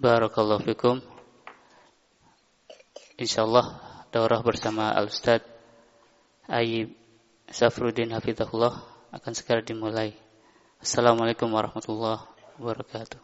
Barakallahu fikum. Insyaallah daurah bersama Al-Ustaz Ayyib Safruddin Hafizahullah akan segera dimulai. Assalamualaikum warahmatullahi wabarakatuh.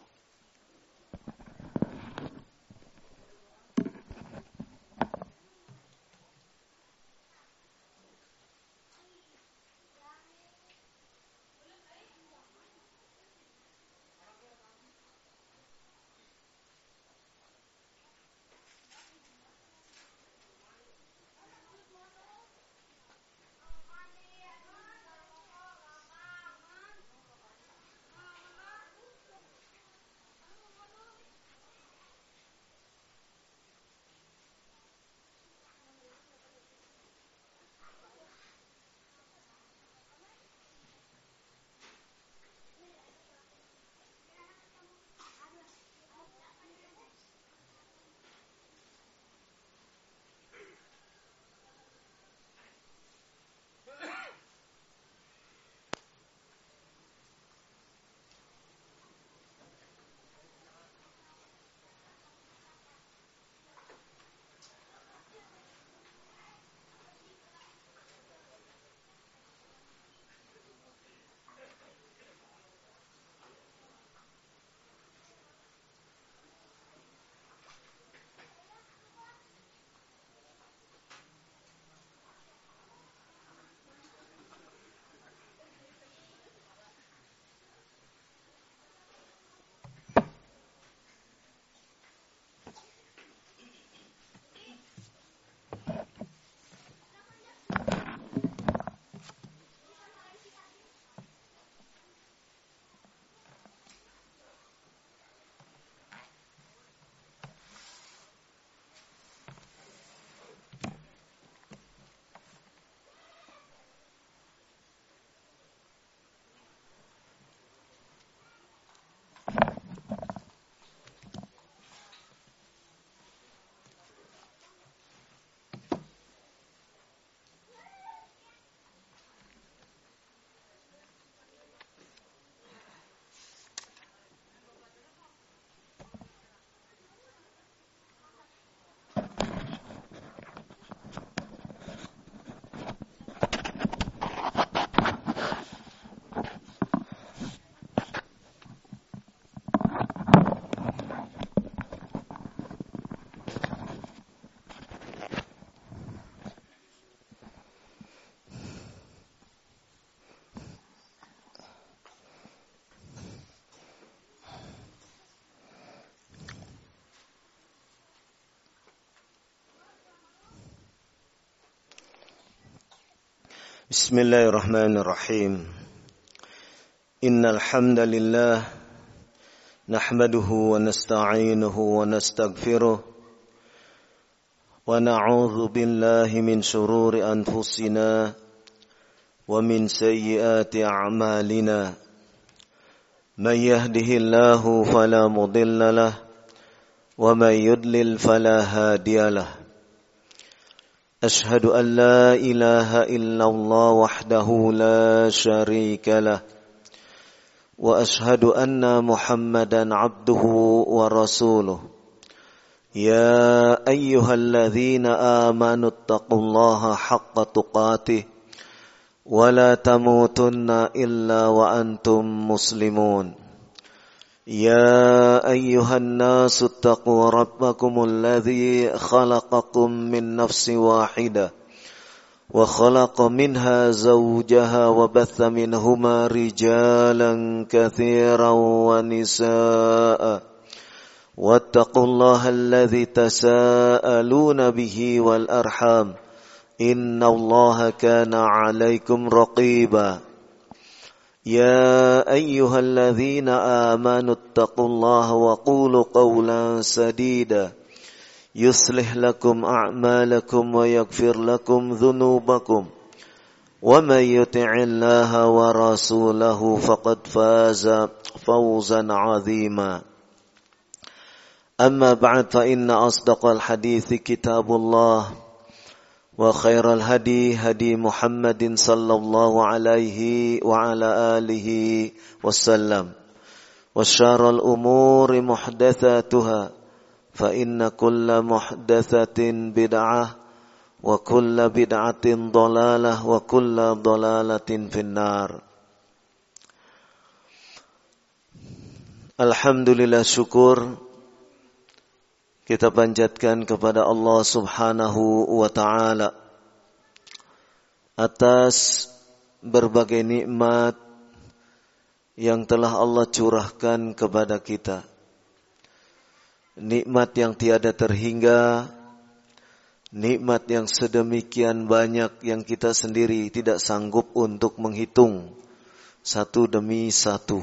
Bismillahirrahmanirrahim. Innal hamdalillah nahmaduhu wa nasta'inuhu wa nastaghfiruh wa na'udzu billahi min shururi anfusina wa min sayyiati a'malina. Man yahdihillahu fala mudilla lahu wa man yudlil fala hadiya lahu. أشهد أن لا إله إلا الله وحده لا شريك له وأشهد أن محمدا عبده ورسوله يا أيها الذين آمنوا اتقوا الله حق تقاته ولا تموتن إلا وأنتم مسلمون يا أيها الناس اتقوا ربكم الذي خلقكم من نفس واحدة وخلق منها زوجها وبث منهما رجالا كثيرا ونساء واتقوا الله الذي تساءلون به والأرحام إن الله كان عليكم رقيبا يا أيها الذين آمنوا اتقوا الله وقولوا قولا سديدا يصلح لكم أعمالكم ويغفر لكم ذنوبكم ومن يطع الله ورسوله فقد فاز فوزا عظيما أما بعد فإن أصدق الحديث كتاب الله وخير الهدي هدي محمد صلى الله عليه وعلى آله وسلم وشر الأمور محدثاتها فإن كل محدثة بدعة وكل بدعة ضلالة وكل ضلالة في النار. Alhamdulillah, syukur kita panjatkan kepada Allah Subhanahu wa ta'ala atas berbagai nikmat yang telah Allah curahkan kepada kita. Nikmat yang tiada terhingga, nikmat yang sedemikian banyak yang kita sendiri tidak sanggup untuk menghitung satu demi satu.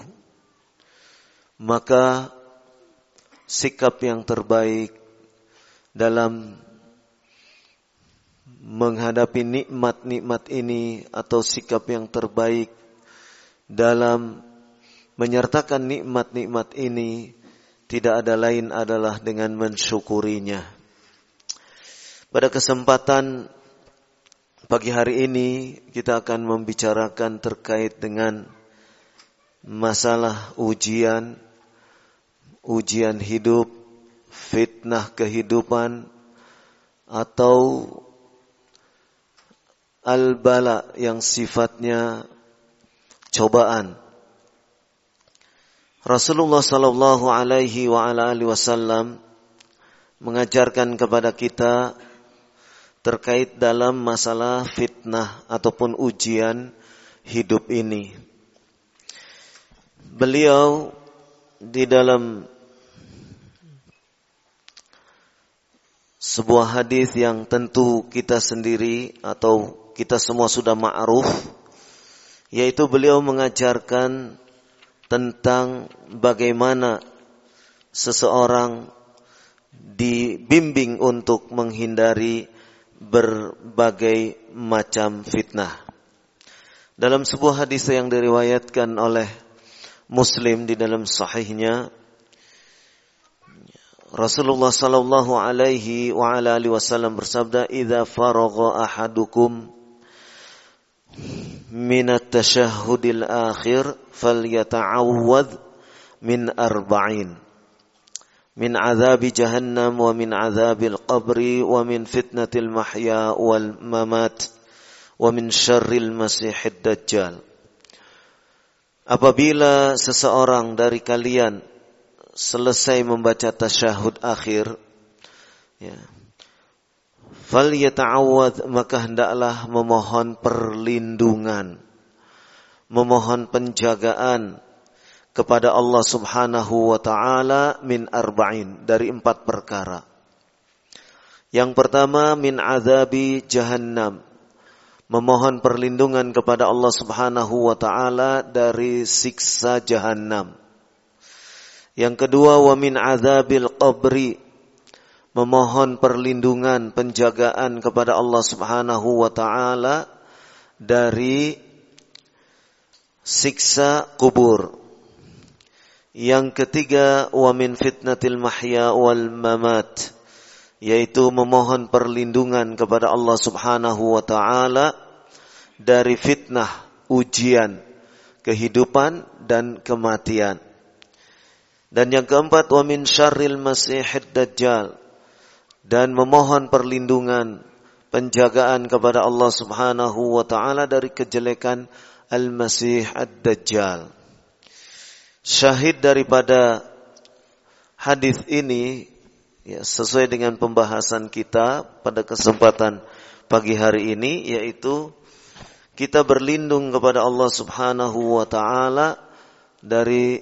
Maka sikap yang terbaik dalam menghadapi nikmat-nikmat ini atau sikap yang terbaik dalam menyertakan nikmat-nikmat ini tidak ada lain adalah dengan mensyukurinya. Pada kesempatan pagi hari ini kita akan membicarakan terkait dengan masalah ujian hidup, fitnah kehidupan, atau al-bala yang sifatnya cobaan. Rasulullah sallallahu alaihi wa ala alihi wasallam mengajarkan kepada kita terkait dalam masalah fitnah ataupun ujian hidup ini. Beliau di dalam sebuah hadis yang tentu kita sendiri atau kita semua sudah ma'ruf, yaitu beliau mengajarkan tentang bagaimana seseorang dibimbing untuk menghindari berbagai macam fitnah. Dalam sebuah hadis yang diriwayatkan oleh Muslim di dalam sahihnya, Rasulullah sallallahu alaihi wa ala alihi wasallam bersabda, "Idza faragha ahadukum min at-tashahhudil akhir falyata'awwadz min arba'in min 'adzabi jahannam wa min 'adzabil qabri wa min fitnatil mahya wal mamat wa min syarril masihid dajjal." Apabila seseorang dari kalian selesai membaca tasyahud akhir, falyata'awwadz, maka hendaklah memohon perlindungan, memohon penjagaan kepada Allah Subhanahu wa ta'ala min arba'in, dari 4 perkara. Yang pertama, min azabi jahannam, memohon perlindungan kepada Allah Subhanahu wa ta'ala dari siksa jahannam. Yang kedua, wa min azabil qabri, memohon perlindungan, penjagaan kepada Allah Subhanahu wa ta'ala dari siksa kubur. Yang ketiga, wa min fitnatil mahya wal mamat, yaitu memohon perlindungan kepada Allah Subhanahu wa ta'ala dari fitnah, ujian, kehidupan dan kematian. Dan yang keempat, wa min syarril masihid dajjal, dan memohon perlindungan, penjagaan kepada Allah Subhanahu wa ta'ala dari kejelekan al-masih ad-dajjal. Syahid daripada hadis ini, sesuai dengan pembahasan kita pada kesempatan pagi hari ini, yaitu kita berlindung kepada Allah Subhanahu wa ta'ala dari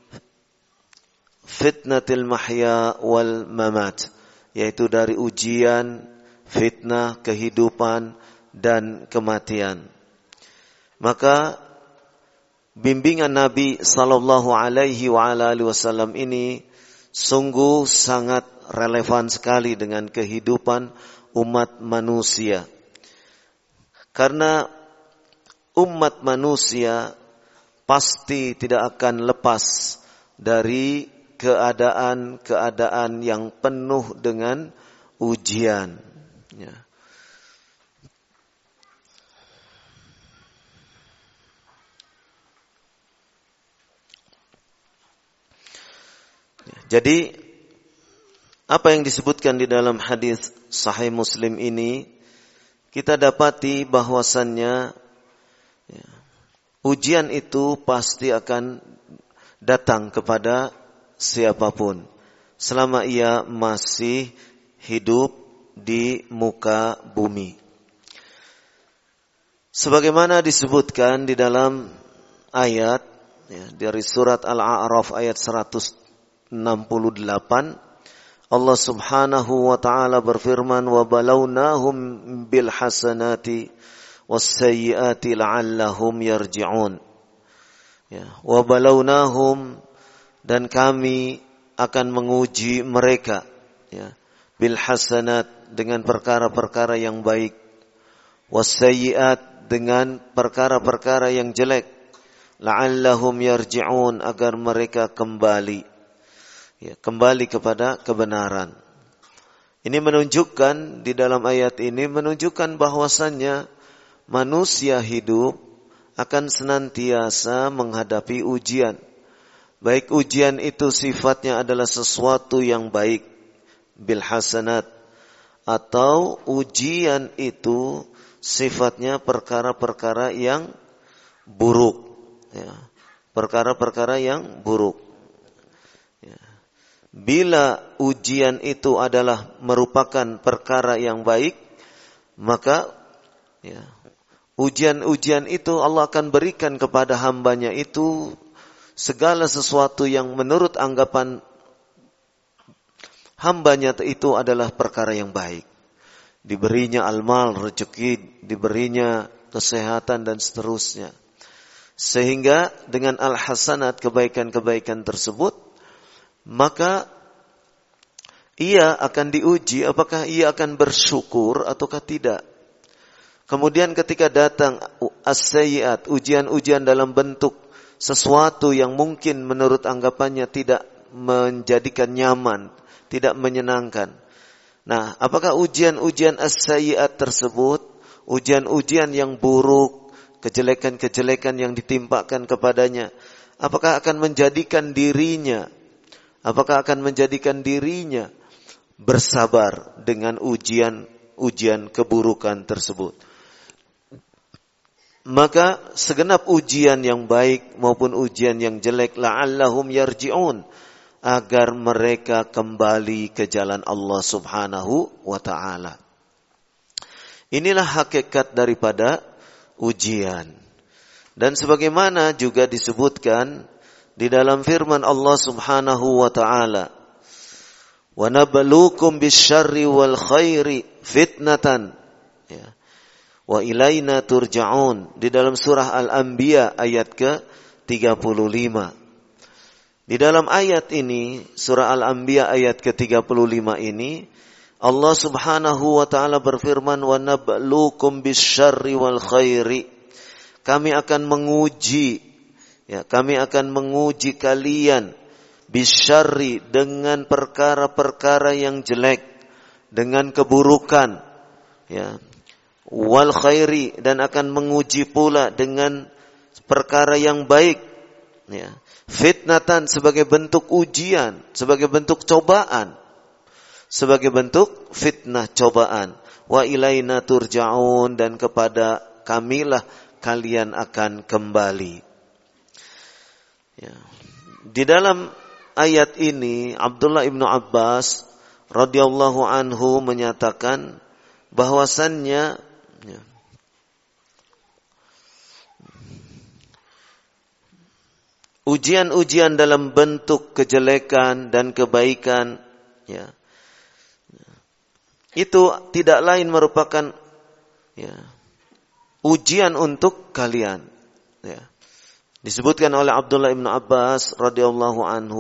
fitnatil mahya wal mamat, yaitu dari ujian, fitnah, kehidupan dan kematian. Maka bimbingan Nabi sallallahu alaihi wa alihi wasallam ini sungguh sangat relevan sekali dengan kehidupan umat manusia. Karena umat manusia pasti tidak akan lepas dari keadaan-keadaan yang penuh dengan ujian. Jadi apa yang disebutkan di dalam hadis Sahih Muslim ini, kita dapati bahwasannya ujian itu pasti akan datang kepada siapapun selama ia masih hidup di muka bumi. Sebagaimana disebutkan di dalam ayat dari surat Al-A'raf ayat 168, Allah Subhanahu wa taala berfirman, "Wa balawnahum bil hasanati was sayyiati la'allahum yarji'un." Wa balawnahum, dan kami akan menguji mereka bil hasanat, dengan perkara-perkara yang baik, was sayyiat, dengan perkara-perkara yang jelek, la'allahum yarji'un, agar mereka kembali kepada kebenaran. Ini menunjukkan, di dalam ayat ini menunjukkan bahwasannya manusia hidup akan senantiasa menghadapi ujian. Baik ujian itu sifatnya adalah sesuatu yang baik, bil hasanat, atau ujian itu sifatnya perkara-perkara yang buruk, perkara-perkara yang buruk. Bila ujian itu adalah merupakan perkara yang baik, maka ujian-ujian itu Allah akan berikan kepada hambanya itu segala sesuatu yang menurut anggapan hambanya itu adalah perkara yang baik. Diberinya al-mal, rezeki, diberinya kesehatan dan seterusnya. Sehingga dengan al-hasanat, kebaikan-kebaikan tersebut, maka ia akan diuji apakah ia akan bersyukur ataukah tidak. Kemudian ketika datang as-sayyiat, ujian-ujian dalam bentuk sesuatu yang mungkin menurut anggapannya tidak menjadikan nyaman, tidak menyenangkan. Nah, apakah ujian-ujian as-sayyiat tersebut, ujian-ujian yang buruk, kejelekan-kejelekan yang ditimpakan kepadanya, apakah akan menjadikan dirinya bersabar dengan ujian keburukan tersebut? Maka segenap ujian yang baik maupun ujian yang jelek, la'allahum yarji'un, agar mereka kembali ke jalan Allah Subhanahu wa ta'ala. Inilah hakikat daripada ujian. Dan sebagaimana juga disebutkan di dalam firman Allah Subhanahu wa ta'ala, "Wa nabluukum bisyarri wal khairi fitnatan wa ilaina turja'un." Di dalam surah Al-Anbiya ayat ke-35. Di dalam ayat ini, surah Al-Anbiya ayat ke-35 ini, Allah Subhanahu wa ta'ala berfirman, "Wa nabluukum bisyarri wal khairi." Kami akan menguji kalian bisyarri, dengan perkara-perkara yang jelek, dengan keburukan, wal khairi, dan akan menguji pula dengan perkara yang baik, fitnatan, sebagai bentuk ujian, sebagai bentuk cobaan, sebagai bentuk fitnah, cobaan. Wa ilaina turja'un, dan kepada kamilah kalian akan kembali. Di dalam ayat ini Abdullah ibnu Abbas radhiyallahu anhu menyatakan bahwasannya ujian-ujian dalam bentuk kejelekan dan kebaikan, itu tidak lain merupakan ujian untuk kalian. Disebutkan oleh Abdullah ibn Abbas radhiyallahu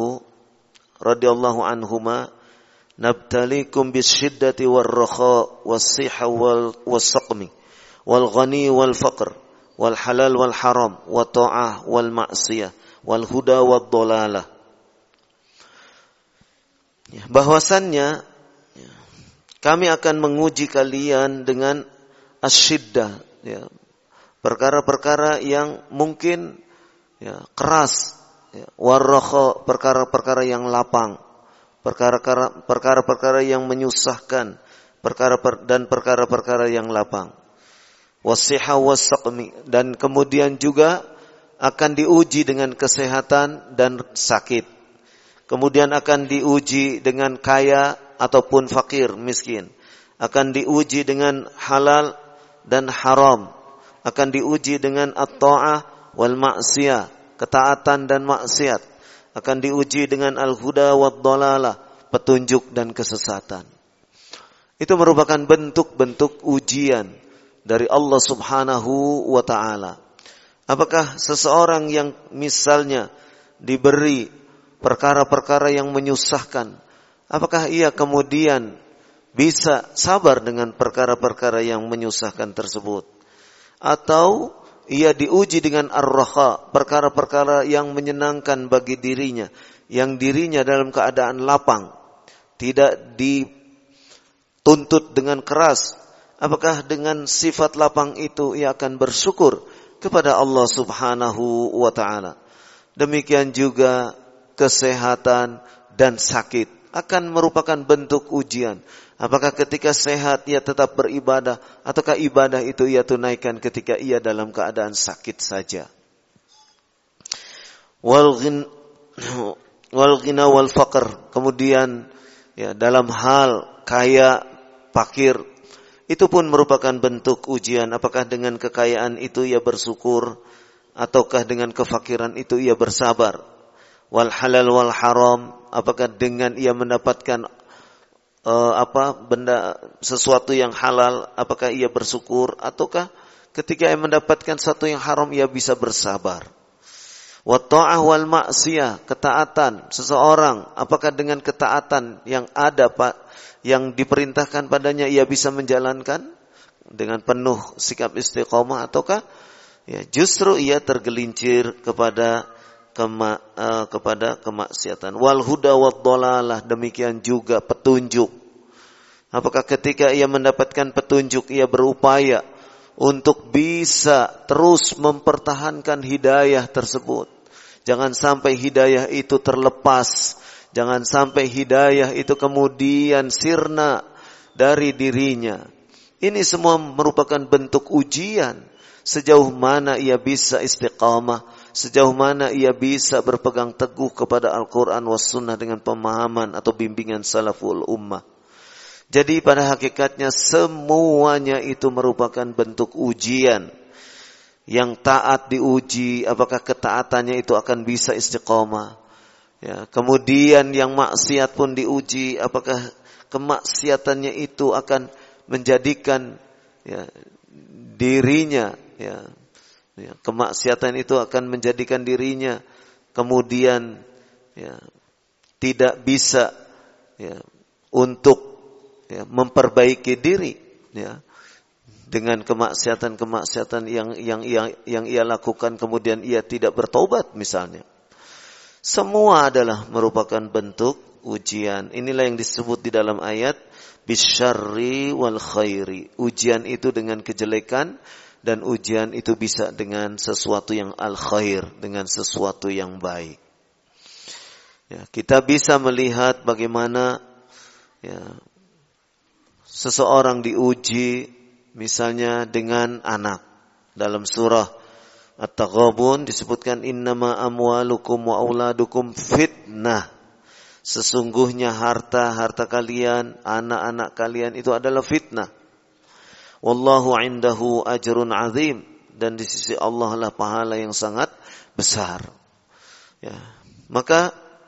anhuma, "Nabtalikum bisyiddati war-rakha was-siha was-saqmi wal ghani wal faqr wal halal wal haram wa ta'ah wal ma'siyah wal huda wad dhalalah." Bahwasannya kami akan menguji kalian dengan asyiddah, perkara-perkara yang mungkin keras, ya, warrakha, perkara-perkara yang lapang, perkara-perkara yang menyusahkan, perkara-perkara yang lapang. Wasiha wasaqmi, dan kemudian juga akan diuji dengan kesehatan dan sakit. Kemudian akan diuji dengan kaya ataupun fakir, miskin. Akan diuji dengan halal dan haram. Akan diuji dengan at-ta'ah wal ma'siyah, ketaatan dan maksiat. Akan diuji dengan al-huda wad dhalalah, petunjuk dan kesesatan. Itu merupakan bentuk-bentuk ujian dari Allah Subhanahu wa ta'ala. Apakah seseorang yang misalnya diberi perkara-perkara yang menyusahkan, apakah ia kemudian bisa sabar dengan perkara-perkara yang menyusahkan tersebut? Atau ia diuji dengan ar-raha, perkara-perkara yang menyenangkan bagi dirinya, yang dirinya dalam keadaan lapang, tidak dituntut dengan keras. Apakah dengan sifat lapang itu ia akan bersyukur kepada Allah Subhanahu wa ta'ala? Demikian juga kesehatan dan sakit akan merupakan bentuk ujian. Apakah ketika sehat ia tetap beribadah, ataukah ibadah itu ia tunaikan ketika ia dalam keadaan sakit saja? Wal ghina wal faqr, kemudian ya, dalam hal kaya fakir, itu pun merupakan bentuk ujian. Apakah dengan kekayaan itu ia bersyukur, ataukah dengan kefakiran itu ia bersabar? Wal halal wal haram, apakah dengan ia mendapatkan sesuatu yang halal, apakah ia bersyukur, ataukah ketika ia mendapatkan sesuatu yang haram ia bisa bersabar? Wat ta'ah wal ma'siyah, ketaatan seseorang, apakah dengan ketaatan yang ada yang diperintahkan padanya ia bisa menjalankan dengan penuh sikap istiqomah, ataukah ya justru ia tergelincir kepada kemaksiatan? Wal huda wad dhalalah, demikian juga petunjuk. Apakah ketika ia mendapatkan petunjuk ia berupaya untuk bisa terus mempertahankan hidayah tersebut? Jangan sampai hidayah itu terlepas, jangan sampai hidayah itu kemudian sirna dari dirinya. Ini semua merupakan bentuk ujian. Sejauh mana ia bisa istiqamah, sejauh mana ia bisa berpegang teguh kepada Al-Quran was sunnah dengan pemahaman atau bimbingan salaful ummah. Jadi pada hakikatnya semuanya itu merupakan bentuk ujian. Yang taat diuji, apakah ketaatannya itu akan bisa istiqamah. Ya, kemudian yang maksiat pun diuji, apakah kemaksiatannya itu akan menjadikan ya, dirinya, ya, kemaksiatan itu akan menjadikan dirinya kemudian ya, tidak bisa ya, untuk ya, memperbaiki diri ya, dengan kemaksiatan yang ia lakukan, kemudian ia tidak bertobat misalnya. Semua adalah merupakan bentuk ujian. Inilah yang disebut di dalam ayat bisyarri wal khairi. Ujian itu dengan kejelekan, dan ujian itu bisa dengan sesuatu yang al-khair, dengan sesuatu yang baik. Ya, kita bisa melihat bagaimana ya, seseorang diuji misalnya dengan anak. Dalam surah At-Taghabun disebutkan innama amwalukum wa auladukum fitnah. Sesungguhnya harta kalian, anak-anak kalian itu adalah fitnah. Wallahu indahu ajrun azim, dan di sisi Allah lah pahala yang sangat besar. Ya, maka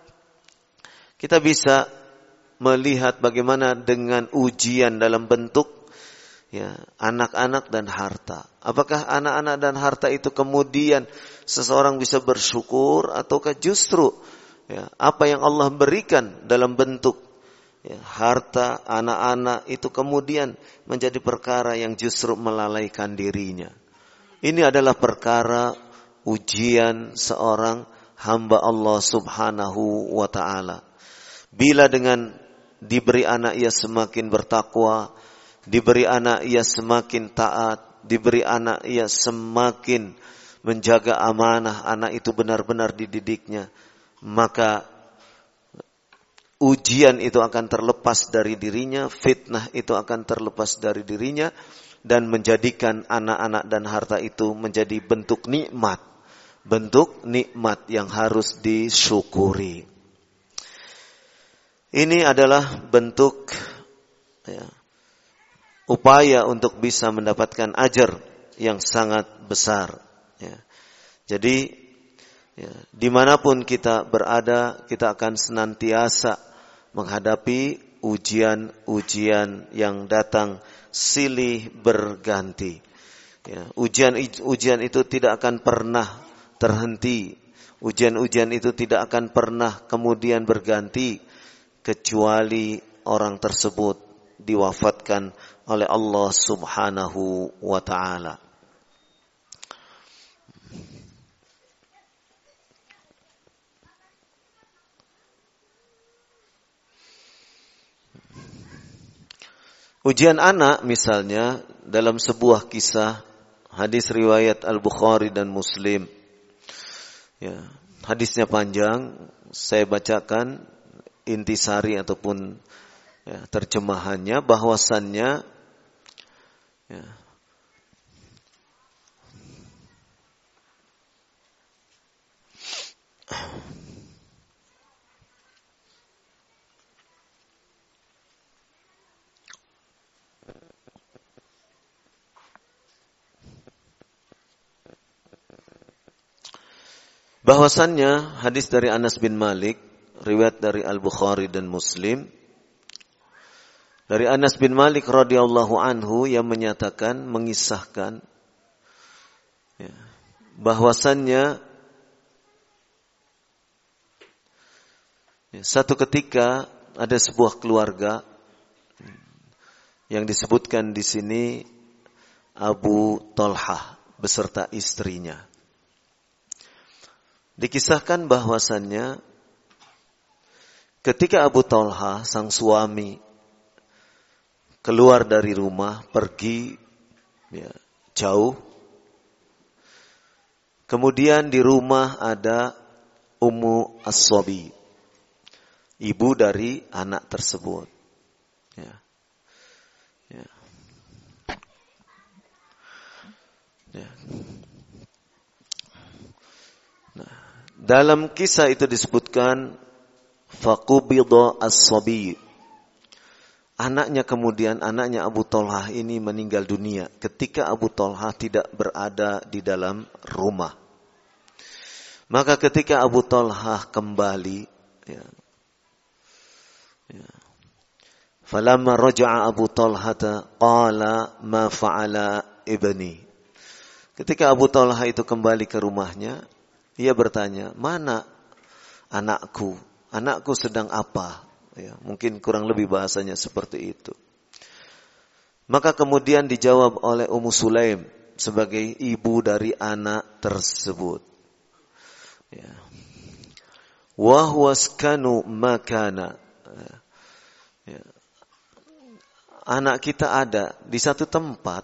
kita bisa melihat bagaimana dengan ujian dalam bentuk ya, anak-anak dan harta. Apakah anak-anak dan harta itu kemudian seseorang bisa bersyukur, ataukah justru ya, apa yang Allah berikan dalam bentuk ya, harta, anak-anak itu kemudian menjadi perkara yang justru melalaikan dirinya. Ini adalah perkara ujian seorang hamba Allah Subhanahu wa ta'ala. Bila dengan diberi anak ia semakin bertakwa, diberi anak ia semakin taat, diberi anak ia semakin menjaga amanah, anak itu benar-benar dididiknya. maka ujian itu akan terlepas dari dirinya, fitnah itu akan terlepas dari dirinya, dan menjadikan anak-anak dan harta itu menjadi bentuk nikmat yang harus disyukuri. Ini adalah bentuk upaya untuk bisa mendapatkan ajar yang sangat besar. Jadi dimanapun kita berada, kita akan senantiasa menghadapi ujian-ujian yang datang silih berganti. Ujian itu tidak akan pernah terhenti. Ujian-ujian itu tidak akan pernah kemudian berganti kecuali orang tersebut diwafatkan oleh Allah Subhanahu wa ta'ala. Ujian anak misalnya dalam sebuah kisah hadis riwayat Al-Bukhari dan Muslim. Hadisnya panjang, saya bacakan intisari ataupun terjemahannya, bahwasannya hadis dari Anas bin Malik, riwayat dari Al-Bukhari dan Muslim. Dari Anas bin Malik radhiyallahu anhu yang menyatakan, mengisahkan bahwasannya satu ketika ada sebuah keluarga yang disebutkan di sini Abu Talhah beserta istrinya. Dikisahkan bahwasannya ketika Abu Talhah sang suami keluar dari rumah, pergi jauh, kemudian di rumah ada Ummu As-Sabi, ibu dari anak tersebut. Dalam kisah itu disebutkan faqubida as-sabi. Anaknya Abu Talhah ini meninggal dunia ketika Abu Talhah tidak berada di dalam rumah. Maka ketika Abu Talhah kembali, falamma raja'a Abu Talhah qala ma fa'ala ibni. Ketika Abu Talhah itu kembali ke rumahnya, ia bertanya, mana anakku? Anakku sedang apa? Mungkin kurang lebih bahasanya seperti itu. Maka kemudian dijawab oleh Ummu Sulaim sebagai ibu dari anak tersebut. Wa huwa askanu makana. Anak kita ada di satu tempat.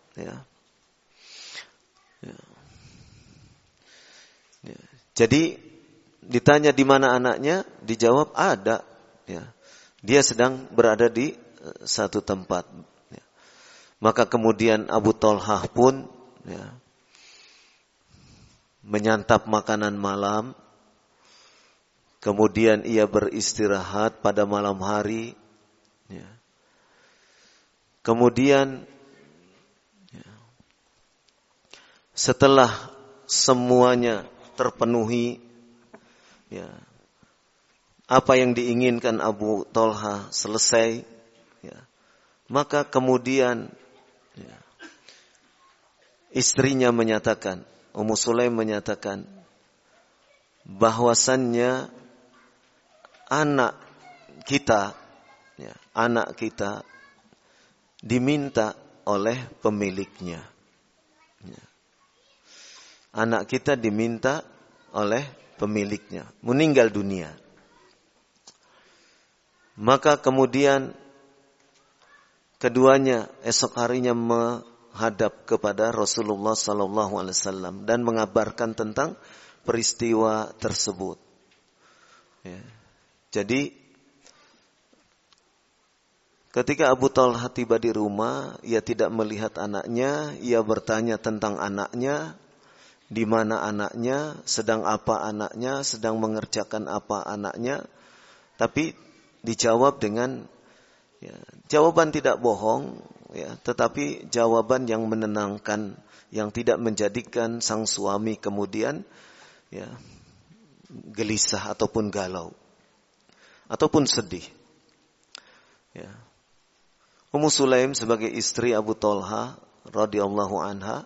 Jadi ditanya di mana anaknya, dijawab ada. Dia sedang berada di satu tempat. Maka kemudian Abu Talhah pun menyantap makanan malam. Kemudian ia beristirahat pada malam hari. Kemudian setelah semuanya terpenuhi, apa yang diinginkan Abu Talhah selesai, maka kemudian istrinya menyatakan, Ummu Sulaim menyatakan bahwasannya anak kita diminta oleh pemiliknya. Anak kita diminta oleh pemiliknya, meninggal dunia. Maka kemudian keduanya esok harinya menghadap kepada Rasulullah sallallahu alaihi wasallam dan mengabarkan tentang peristiwa tersebut. Ya. Jadi ketika Abu Talha tiba di rumah, ia tidak melihat anaknya, ia bertanya tentang anaknya, di mana anaknya, sedang apa anaknya, sedang mengerjakan apa anaknya, tapi dijawab dengan jawaban tidak bohong, tetapi jawaban yang menenangkan, yang tidak menjadikan sang suami kemudian gelisah ataupun galau ataupun sedih. Ummu Sulaim sebagai istri Abu Talha radhiyallahu anha,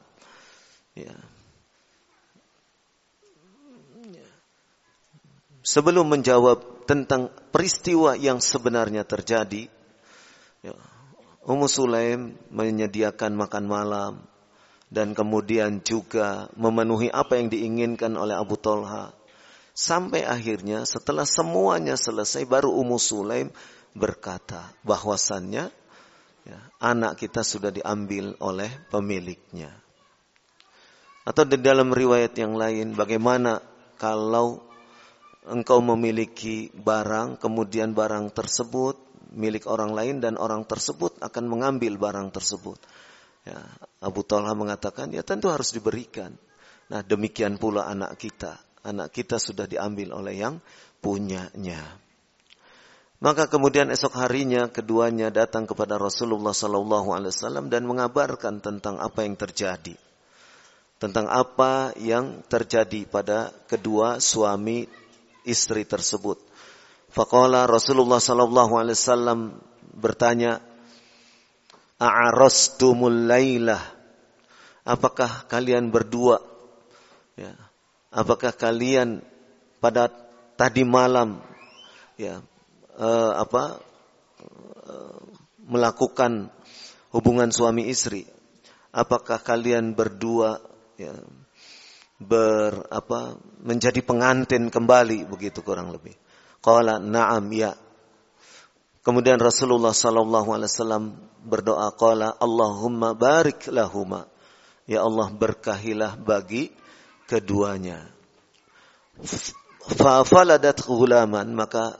sebelum menjawab tentang peristiwa yang sebenarnya terjadi, Ummu Sulaim menyediakan makan malam dan kemudian juga memenuhi apa yang diinginkan oleh Abu Talha. Sampai akhirnya setelah semuanya selesai baru Ummu Sulaim berkata bahwasannya anak kita sudah diambil oleh pemiliknya. Atau di dalam riwayat yang lain, bagaimana kalau engkau memiliki barang, kemudian barang tersebut milik orang lain dan orang tersebut akan mengambil barang tersebut. Abu Talha mengatakan, tentu harus diberikan. Nah, demikian pula anak kita. Anak kita sudah diambil oleh yang punyanya. Maka kemudian esok harinya keduanya datang kepada Rasulullah SAW dan mengabarkan tentang apa yang terjadi. Tentang apa yang terjadi pada kedua suami istri tersebut. Faqala Rasulullah SAW bertanya, A'arastumul laylah. Apakah kalian berdua, apakah kalian pada tadi malam melakukan hubungan suami istri? Apakah kalian berdua menjadi pengantin kembali, begitu kurang lebih? Qala na'am, ya. Kemudian Rasulullah SAW berdoa, qala Allahumma barik lahuma, ya Allah berkahilah bagi keduanya. Fa faladat ghulaman, maka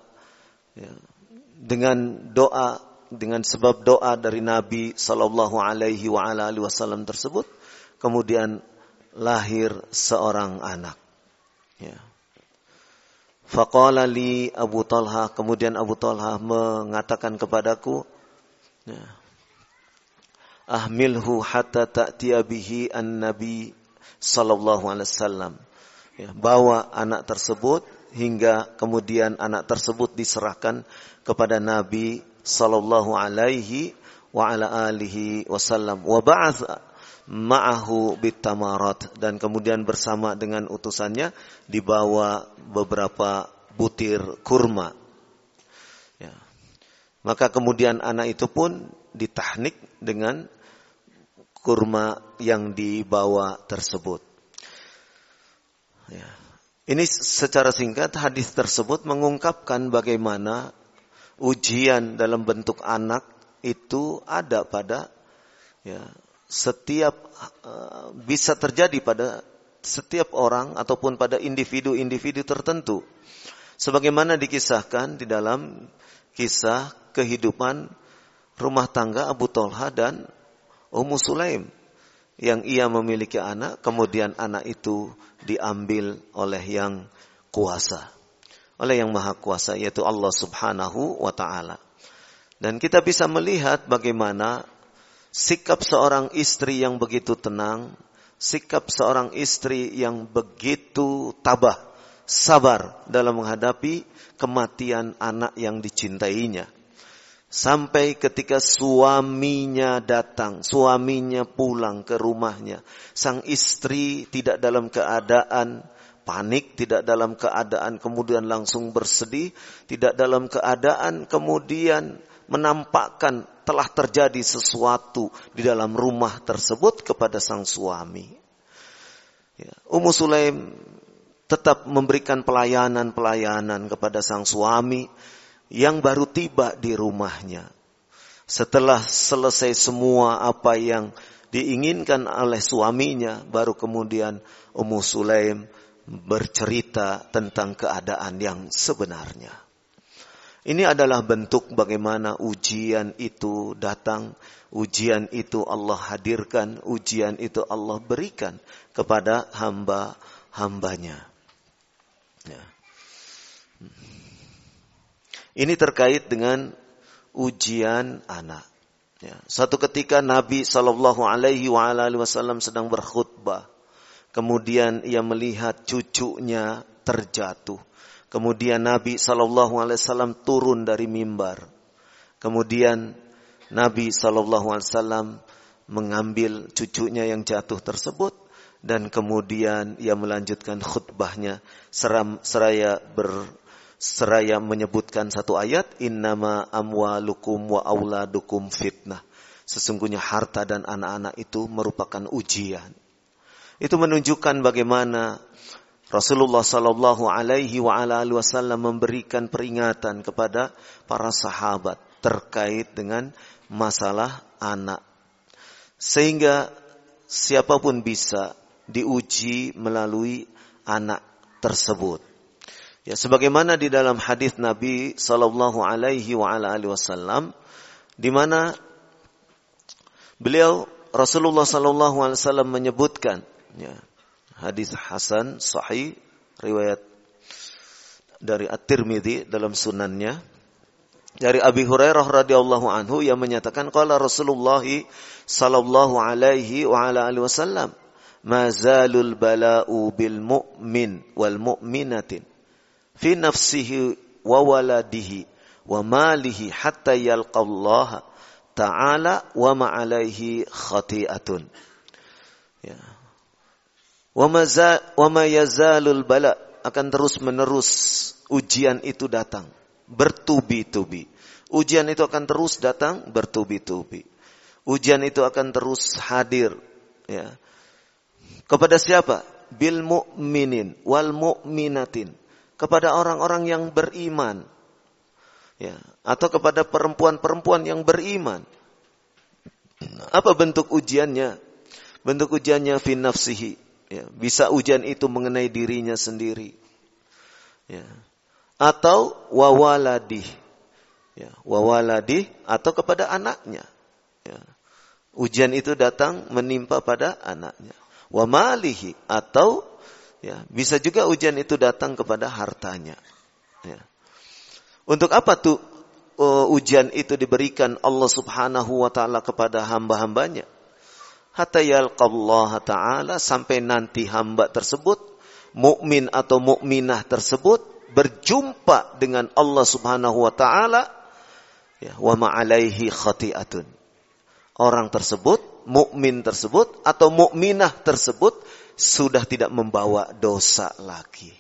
dengan sebab doa dari Nabi sallallahu alaihi wasallam tersebut, kemudian lahir seorang anak. Faqala li Abu Talha, kemudian Abu Talha mengatakan kepadaku, ahmilhu hatta ta'tiya bihi an-nabi sallallahu alaihi wasallam. Bawa anak tersebut hingga kemudian anak tersebut diserahkan kepada Nabi sallallahu alaihi wa ala alihi wasallam. Wa ba'atha ma'ahu bitamarat, dan kemudian bersama dengan utusannya dibawa beberapa butir kurma. Maka kemudian anak itu pun ditahnik dengan kurma yang dibawa tersebut. Ini secara singkat hadis tersebut mengungkapkan bagaimana ujian dalam bentuk anak itu ada pada bisa terjadi pada setiap orang ataupun pada individu-individu tertentu. Sebagaimana dikisahkan di dalam kisah kehidupan rumah tangga Abu Talha dan Ummu Sulaim, yang ia memiliki anak, kemudian anak itu diambil oleh yang kuasa, oleh yang maha kuasa, yaitu Allah Subhanahu wa ta'ala. Dan kita bisa melihat bagaimana sikap seorang istri yang begitu tenang, sikap seorang istri yang begitu tabah, sabar dalam menghadapi kematian anak yang dicintainya. Sampai ketika suaminya datang, suaminya pulang ke rumahnya, sang istri tidak dalam keadaan panik, tidak dalam keadaan kemudian langsung bersedih, tidak dalam keadaan kemudian menampakkan telah terjadi sesuatu di dalam rumah tersebut kepada sang suami. Ummu Sulaim tetap memberikan pelayanan kepada sang suami yang baru tiba di rumahnya. Setelah selesai semua apa yang diinginkan oleh suaminya, baru kemudian Ummu Sulaim bercerita tentang keadaan yang sebenarnya. Ini adalah bentuk bagaimana ujian itu datang, ujian itu Allah hadirkan, ujian itu Allah berikan kepada hamba-hambanya. Ya. Ini terkait dengan ujian anak. Ya. Suatu ketika Nabi SAW sedang berkhutbah. Kemudian ia melihat cucunya terjatuh. Kemudian Nabi SAW turun dari mimbar. Kemudian Nabi SAW mengambil cucunya yang jatuh tersebut. Dan kemudian ia melanjutkan khutbahnya. Seraya menyebutkan satu ayat. Innama amwalukum wa auladukum fitnah. Sesungguhnya harta dan anak-anak itu merupakan ujian. Itu menunjukkan bagaimana Rasulullah sallallahu alaihi wasallam memberikan peringatan kepada para sahabat terkait dengan masalah anak. Sehingga siapapun bisa diuji melalui anak tersebut. Ya, sebagaimana di dalam hadis Nabi sallallahu alaihi wasallam di mana beliau Rasulullah sallallahu alaihi wasallam menyebutkan, ya, hadis hasan sahih riwayat dari At-Tirmidzi dalam sunannya dari Abi Hurairah radhiyallahu anhu yang menyatakan qala Rasulullah sallallahu alaihi wasallam ma zalul bala'u bil mu'min wal mu'minatin fi nafsihi wa waladihi wa malihi hatta yalqallaha ta'ala wa ma alaihi khati'atun. Ya. Wa ma yazalul bala, akan terus menerus ujian itu datang bertubi-tubi. Ujian itu akan terus datang bertubi-tubi. Ujian itu akan terus hadir, ya. Kepada siapa? Bil mu'minin wal mu'minatin, kepada orang-orang yang beriman, ya, atau kepada perempuan-perempuan yang beriman. Apa bentuk ujiannya? Bentuk ujiannya fi nafsihi. Ya, bisa ujian itu mengenai dirinya sendiri, ya, atau wawaladih, ya, wawaladih, atau kepada anaknya. Ya. Ujian itu datang menimpa pada anaknya. Wa malihi, atau, ya, bisa juga ujian itu datang kepada hartanya. Ya. Untuk apa tuh ujian itu diberikan Allah Subhanahu wa taala kepada hamba-hambanya? Hatta yalqallaha ta'ala, sampai nanti hamba tersebut, mukmin atau mukminah tersebut berjumpa dengan Allah Subhanahu wa taala, ya, wa ma alaihi khati'atun. Orang tersebut, mukmin tersebut atau mukminah tersebut sudah tidak membawa dosa lagi.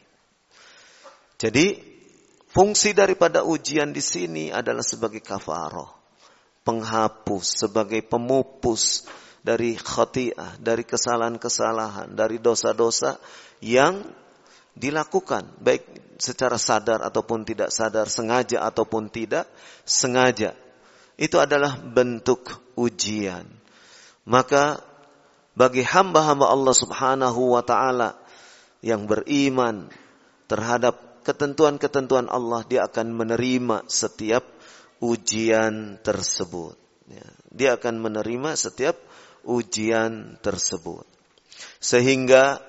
Jadi fungsi daripada ujian di sini adalah sebagai kafarah, penghapus, sebagai pemupus dari khati'ah, dari kesalahan-kesalahan, dari dosa-dosa yang dilakukan, baik secara sadar ataupun tidak sadar, sengaja ataupun tidak sengaja. Itu adalah bentuk ujian. Maka bagi hamba-hamba Allah Subhanahu wa taala yang beriman terhadap ketentuan-ketentuan Allah, dia akan menerima setiap ujian tersebut. Ya, dia akan menerima setiap ujian tersebut. Sehingga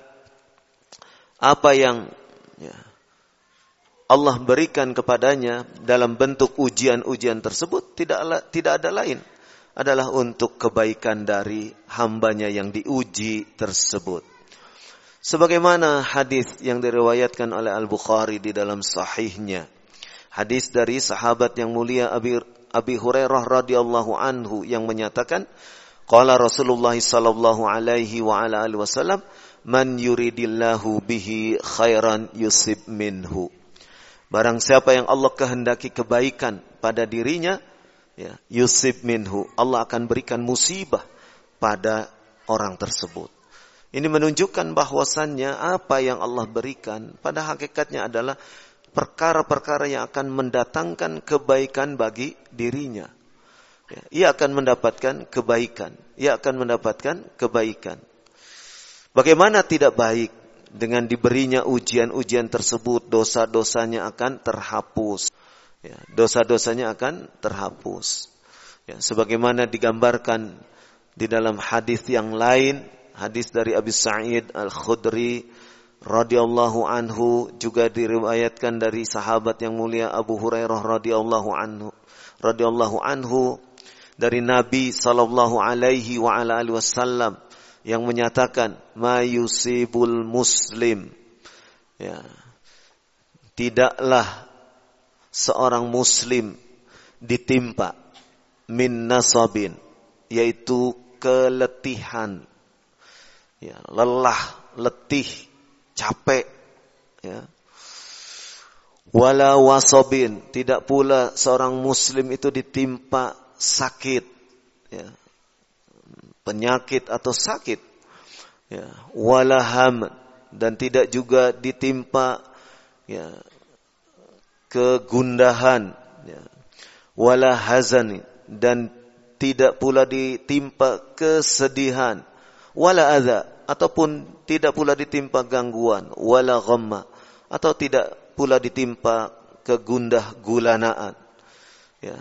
apa yang, ya, Allah berikan kepadanya dalam bentuk ujian-ujian tersebut tidak ada lain adalah untuk kebaikan dari hambanya yang diuji tersebut. Sebagaimana hadis yang diriwayatkan oleh Al-Bukhari di dalam sahihnya, hadis dari sahabat yang mulia Abi Hurairah radhiyallahu anhu yang menyatakan, qala Rasulullah sallallahu alaihi wa ala alihi wasallam, man yuridillahu bihi khairan yusib minhu. Barang siapa yang Allah kehendaki kebaikan pada dirinya, ya, yusib minhu, Allah akan berikan musibah pada orang tersebut. Ini menunjukkan bahwasannya apa yang Allah berikan pada hakikatnya adalah perkara-perkara yang akan mendatangkan kebaikan bagi dirinya. Ia akan mendapatkan kebaikan. Ia akan mendapatkan kebaikan. Bagaimana tidak baik dengan diberinya ujian-ujian tersebut dosa-dosanya akan terhapus. Ya, dosa-dosanya akan terhapus. Ya, sebagaimana digambarkan di dalam hadis yang lain, hadis dari Abi Sa'id Al-Khudri radhiyallahu anhu, juga diriwayatkan dari sahabat yang mulia Abu Hurairah radhiyallahu anhu dari Nabi sallallahu alaihi wa ala alihi wasallam yang menyatakan ma yusibul muslim, ya, tidaklah seorang muslim ditimpa min nasabin, yaitu keletihan, ya, lelah, letih, capek, ya. Wala wasabin, tidak pula seorang muslim itu ditimpa sakit, ya, penyakit atau sakit, ya. Wala ham, dan tidak juga ditimpa, ya, kegundahan, ya. Wala hazan, dan tidak pula ditimpa kesedihan. Wala adza, ataupun tidak pula ditimpa gangguan. Wala ghamma, atau tidak pula ditimpa kegundah gulanaan, ya.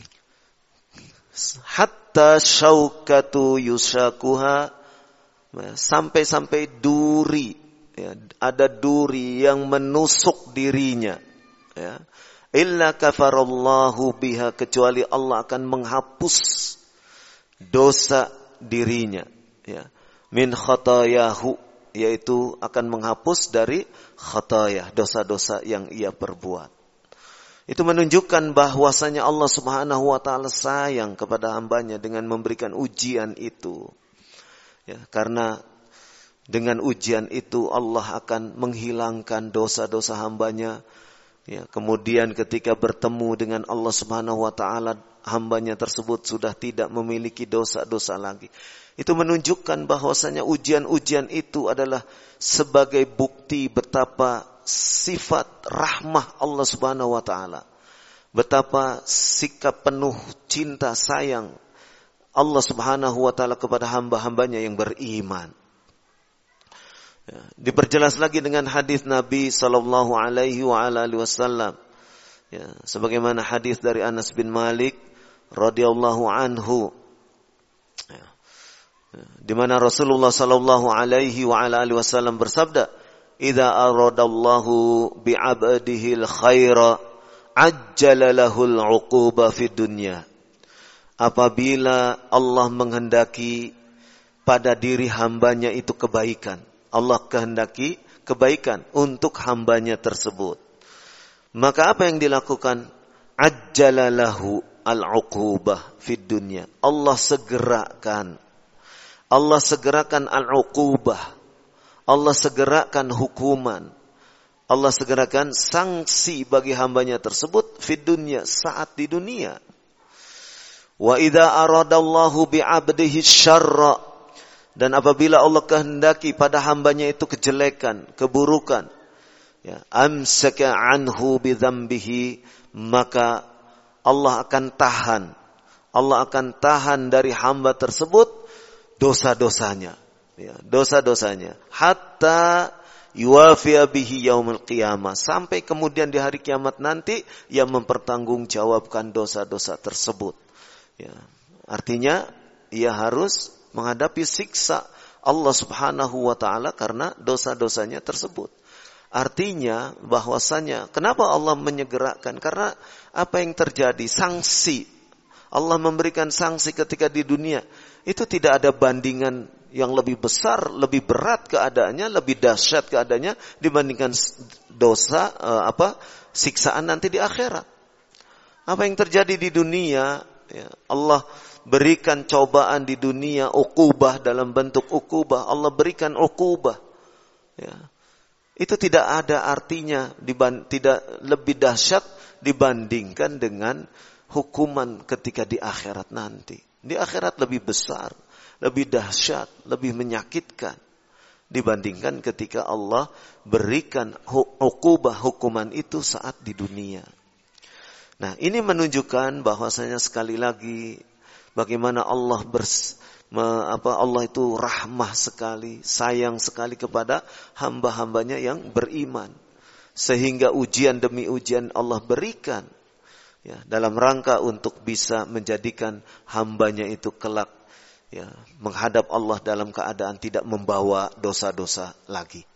Hatta syaukatu yushakuha, sampai duri, ya, ada duri yang menusuk dirinya, ya. Illa kafarallahu biha, kecuali Allah akan menghapus dosa dirinya, ya. Min khatayahu, yaitu akan menghapus dari khataya, dosa-dosa yang ia perbuat. Itu menunjukkan bahwasanya Allah Subhanahu wa taala sayang kepada hambanya dengan memberikan ujian itu. Ya, karena dengan ujian itu Allah akan menghilangkan dosa-dosa hambanya. Ya, kemudian ketika bertemu dengan Allah Subhanahu wa taala, hambanya tersebut sudah tidak memiliki dosa-dosa lagi. Itu menunjukkan bahwasanya ujian-ujian itu adalah sebagai bukti betapa sifat rahmah Allah Subhanahu wa taala, betapa sikap penuh cinta sayang Allah Subhanahu wa taala kepada hamba-hambanya yang beriman. Ya, diperjelas lagi dengan hadis Nabi sallallahu alaihi wa alihi wasallam, ya, sebagaimana hadis dari Anas bin Malik radhiyallahu anhu, ya, di mana Rasulullah sallallahu alaihi wa alihi wasallam bersabda, "Idza aradallahu bi'abdihi al-khaira ajjala lahul 'uquba fid dunya." Apabila Allah menghendaki pada diri hambanya itu kebaikan, Allah kehendaki kebaikan untuk hambanya tersebut, maka apa yang dilakukan? Ajjala lahu al-'uqubah fid dunya. Allah segerakan al-'uqubah. Allah segerakan hukuman. Allah segerakan sanksi bagi hambanya tersebut fid dunya, saat di dunia. Wa idza aradallahu bi'abdihi syarra, dan apabila Allah kehendaki pada hambanya itu kejelekan, keburukan, ya, amsaka anhu bidzambihi, maka Allah akan tahan dari hamba tersebut dosa-dosanya, ya, dosa-dosanya, hatta yuwafiya bihi yaumil qiyamah, sampai kemudian di hari kiamat nanti ia mempertanggungjawabkan dosa-dosa tersebut. Ya, artinya ia harus menghadapi siksa Allah Subhanahu wa taala karena dosa-dosanya tersebut. Artinya bahwasanya kenapa Allah menyegerakan? Karena apa yang terjadi, sanksi. Allah memberikan sanksi ketika di dunia itu tidak ada bandingan yang lebih besar, lebih berat keadaannya, lebih dahsyat keadaannya dibandingkan dosa siksaan nanti di akhirat. Apa yang terjadi di dunia, ya, Allah berikan cobaan di dunia, uqubah dalam bentuk uqubah. Allah berikan uqubah, ya. Itu tidak ada artinya, tidak lebih dahsyat dibandingkan dengan hukuman ketika di akhirat nanti. Di akhirat lebih besar, lebih dahsyat, lebih menyakitkan dibandingkan ketika Allah berikan uqubah, hukuman itu saat di dunia. Nah, ini menunjukkan bahwasanya sekali lagi bagaimana Allah Allah itu rahmah sekali, sayang sekali kepada hamba-hambanya yang beriman. Sehingga ujian demi ujian Allah berikan, ya, dalam rangka untuk bisa menjadikan hambanya itu kelak, ya, menghadap Allah dalam keadaan tidak membawa dosa-dosa lagi.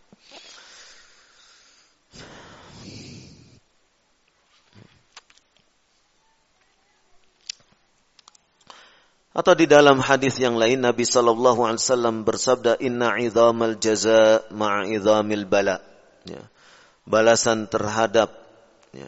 Atau di dalam hadis yang lain Nabi sallallahu alaihi wasallam bersabda, "Inna 'idhamal jazaa ma'a 'idhamil bala." Ya. Balasan terhadap, ya,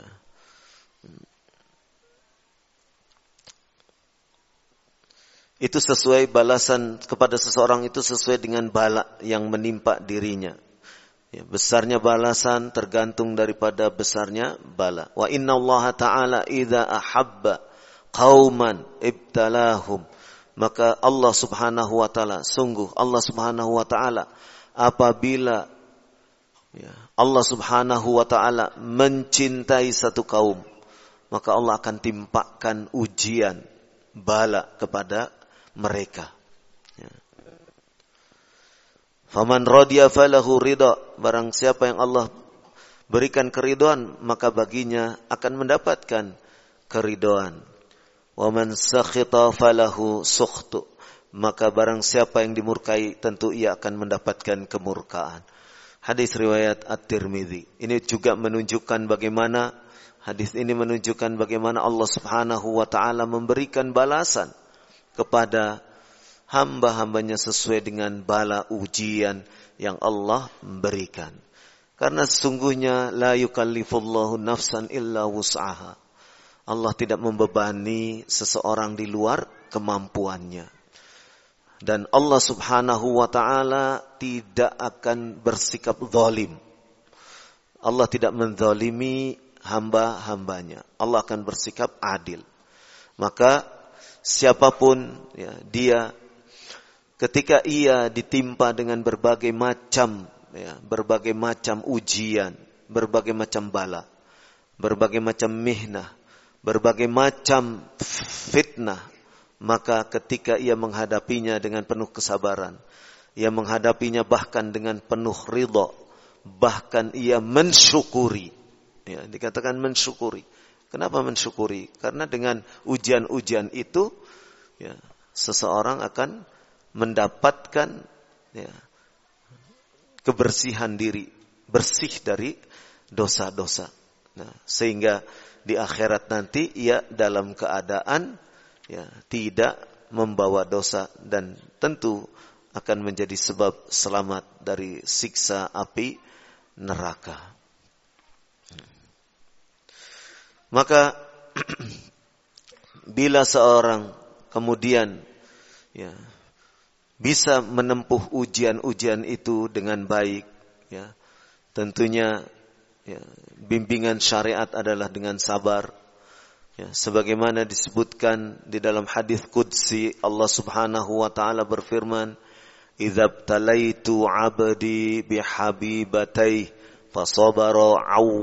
itu sesuai, balasan kepada seseorang itu sesuai dengan bala yang menimpa dirinya. Ya, besarnya balasan tergantung daripada besarnya bala. Wa inna Allah ta'ala idza ahabba qauman ibtalahum. Maka Allah subhanahu wa ta'ala, sungguh Allah subhanahu wa ta'ala, apabila, ya, Allah subhanahu wa ta'ala mencintai satu kaum, maka Allah akan timpakan ujian, bala kepada mereka. Ya. Faman radiya falahu ridha. Barang siapa yang Allah berikan keridhaan, maka baginya akan mendapatkan keridhaan. Wa man sakhita falahu sukhtu. Maka barang siapa yang dimurkai, tentu ia akan mendapatkan kemurkaan. Hadis riwayat At-Tirmidzi. Ini juga menunjukkan bagaimana, hadis ini menunjukkan bagaimana Allah Subhanahu wa taala memberikan balasan kepada hamba-hambanya sesuai dengan bala ujian yang Allah berikan. Karena sesungguhnya la yukallifullahu nafsan illa wus'aha. Allah tidak membebani seseorang di luar kemampuannya. Dan Allah subhanahu wa ta'ala tidak akan bersikap zalim. Allah tidak menzalimi hamba-hambanya. Allah akan bersikap adil. Maka siapapun, ya, dia ketika ia ditimpa dengan berbagai macam ujian, berbagai macam bala, berbagai macam mihnah, berbagai macam fitnah, maka ketika ia menghadapinya dengan penuh kesabaran, ia menghadapinya bahkan dengan penuh ridha, bahkan ia mensyukuri, ya, dikatakan mensyukuri. Kenapa mensyukuri? Karena dengan ujian-ujian itu, ya, seseorang akan mendapatkan, ya, kebersihan diri, bersih dari dosa-dosa. Nah, sehingga di akhirat nanti ia dalam keadaan, ya, tidak membawa dosa dan tentu akan menjadi sebab selamat dari siksa api neraka. Maka bila seorang kemudian, ya, bisa menempuh ujian-ujian itu dengan baik, ya, tentunya, ya, bimbingan syariat adalah dengan sabar. Ya, sebagaimana disebutkan di dalam hadis qudsi, Allah Subhanahu wa taala berfirman, "Idza btalaitu 'abdi bihabibatai fasabara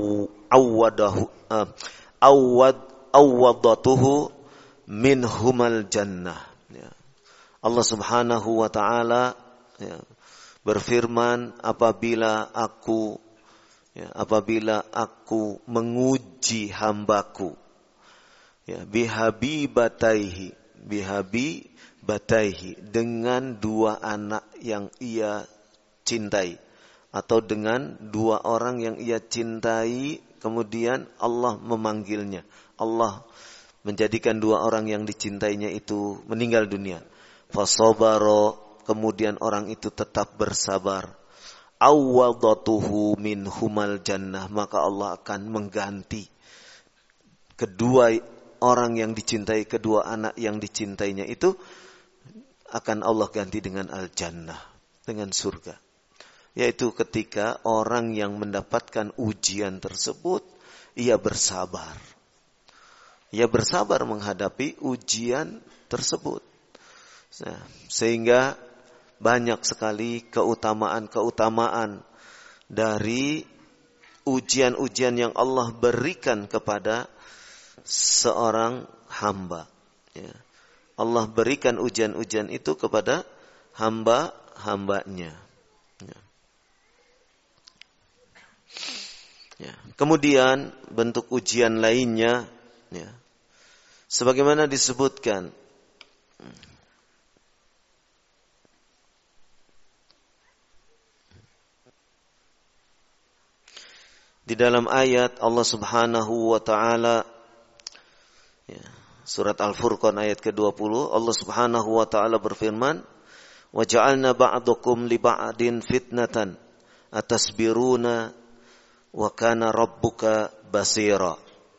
awwadatuhu minhumal jannah." Ya. Allah Subhanahu wa taala, ya, berfirman, apabila aku menguji hambaku, ya, bihabibataihi, dengan dua anak yang ia cintai, atau dengan dua orang yang ia cintai, kemudian Allah memanggilnya, Allah menjadikan dua orang yang dicintainya itu meninggal dunia. Fasabara, kemudian orang itu tetap bersabar. Awwadatuhu minhumal jannah, maka Allah akan mengganti kedua orang yang dicintai, kedua anak yang dicintainya itu akan Allah ganti dengan al-jannah, dengan surga. Yaitu ketika orang yang mendapatkan ujian tersebut, ia bersabar. Ia bersabar menghadapi ujian tersebut. Nah, sehingga banyak sekali keutamaan-keutamaan dari ujian-ujian yang Allah berikan kepada seorang hamba. Ya. Allah berikan ujian-ujian itu kepada hamba-hambanya. Ya. Kemudian bentuk ujian lainnya, ya, sebagaimana disebutkan di dalam ayat Allah Subhanahu wa taala, ya, surat Al-Furqan ayat ke-20, Allah Subhanahu wa taala berfirman, "Wa ja'alna ba'dakum li ba'din fitnatan atasbiruna wa kana rabbuka basira."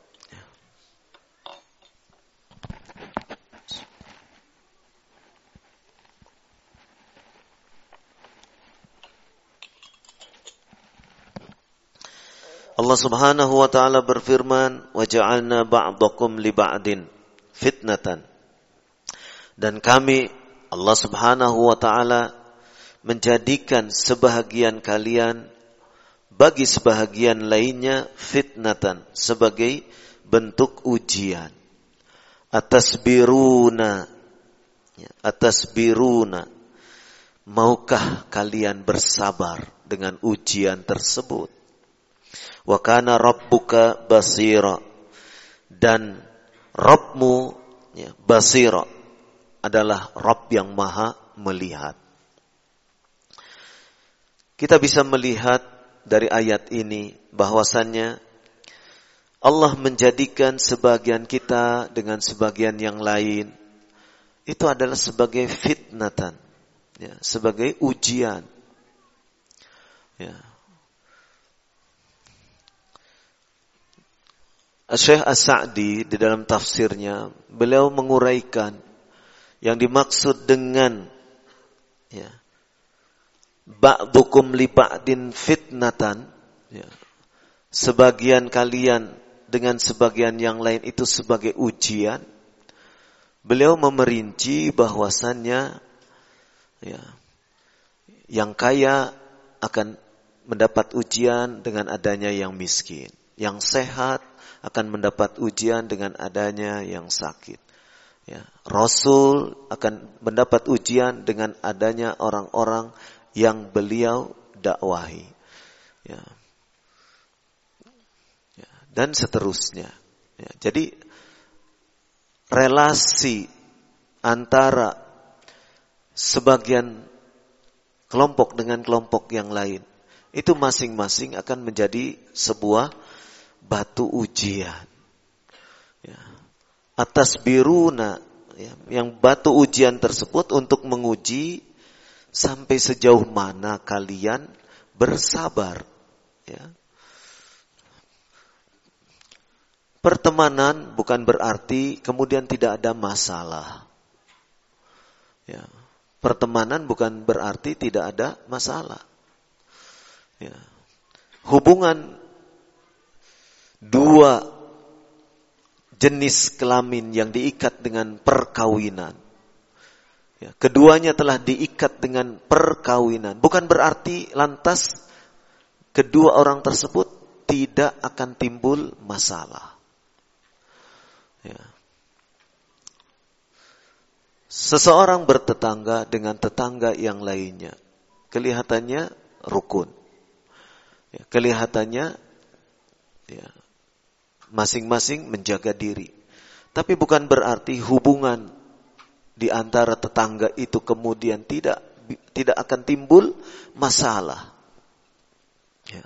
Allah Subhanahu wa taala berfirman, "Wa ja'alna ba'dakum li ba'din fitnatan." Dan kami, Allah Subhanahu wa taala, menjadikan sebahagian kalian bagi sebahagian lainnya fitnatan, sebagai bentuk ujian. Atasbiruna, atasbiruna, maukah kalian bersabar dengan ujian tersebut? Wa kana rabbuka basira, dan Rabbmu, ya, basira, adalah Rabb yang maha melihat. Kita bisa melihat dari ayat ini bahwasannya Allah menjadikan sebagian kita dengan sebagian yang lain itu adalah sebagai fitnatan, ya, sebagai ujian. Ya. Syekh As-Sa'di di dalam tafsirnya, beliau menguraikan yang dimaksud dengan, ya, ba'dukum li ba'din fitnatan, ya, sebagian kalian dengan sebagian yang lain itu sebagai ujian. Beliau memerinci bahwasannya, ya, yang kaya akan mendapat ujian dengan adanya yang miskin, yang sehat akan mendapat ujian dengan adanya yang sakit. Ya, Rasul akan mendapat ujian dengan adanya orang-orang yang beliau dakwahi. Ya. Ya, dan seterusnya. Ya, jadi relasi antara sebagian kelompok dengan kelompok yang lain itu masing-masing akan menjadi sebuah batu ujian. Ya. Atas biruna, ya, yang batu ujian tersebut untuk menguji sampai sejauh mana kalian bersabar. Ya. Pertemanan bukan berarti kemudian tidak ada masalah. Ya. Pertemanan bukan berarti tidak ada masalah. Ya. Hubungan dua jenis kelamin yang diikat dengan perkawinan, ya, keduanya telah diikat dengan perkawinan, bukan berarti lantas kedua orang tersebut tidak akan timbul masalah. Ya. Seseorang bertetangga dengan tetangga yang lainnya, kelihatannya rukun, ya, kelihatannya, ya, masing-masing menjaga diri. Tapi bukan berarti hubungan di antara tetangga itu kemudian tidak akan timbul masalah. Ya.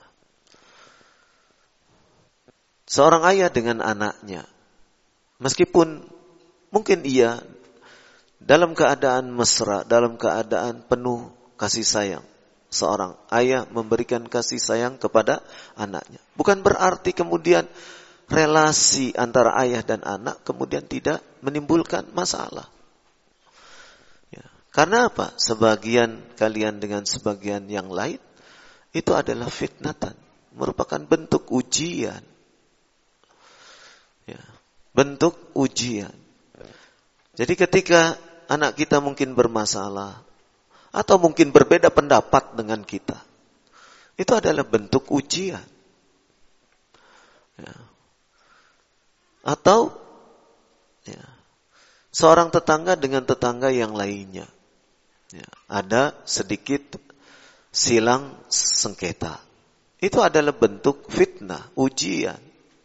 Seorang ayah dengan anaknya, meskipun mungkin ia dalam keadaan mesra, dalam keadaan penuh kasih sayang, seorang ayah memberikan kasih sayang kepada anaknya, bukan berarti kemudian relasi antara ayah dan anak kemudian tidak menimbulkan masalah. Ya. Karena apa? Sebagian kalian dengan sebagian yang lain itu adalah fitnatan, merupakan bentuk ujian. Ya. Bentuk ujian. Jadi ketika anak kita mungkin bermasalah atau mungkin berbeda pendapat dengan kita, itu adalah bentuk ujian. Ya. Atau, ya, seorang tetangga dengan tetangga yang lainnya. Ya, ada sedikit silang sengketa. Itu adalah bentuk fitnah, ujian.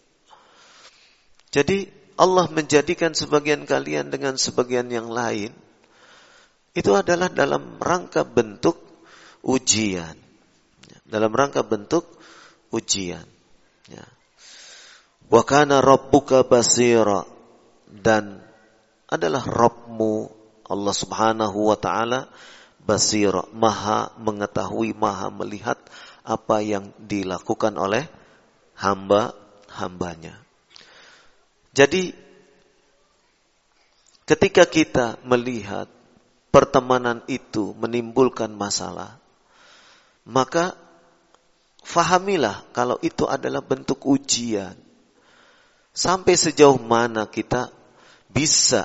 Jadi Allah menjadikan sebagian kalian dengan sebagian yang lain, itu adalah dalam rangka bentuk ujian. Dalam rangka bentuk ujian. Ya. Wa kana rabbuka basira, dan adalah Rabbmu Allah Subhanahu wa ta'ala basira, maha mengetahui, maha melihat apa yang dilakukan oleh hamba-hambanya. Jadi ketika kita melihat pertemanan itu menimbulkan masalah, maka fahamilah kalau itu adalah bentuk ujian. Sampai sejauh mana kita bisa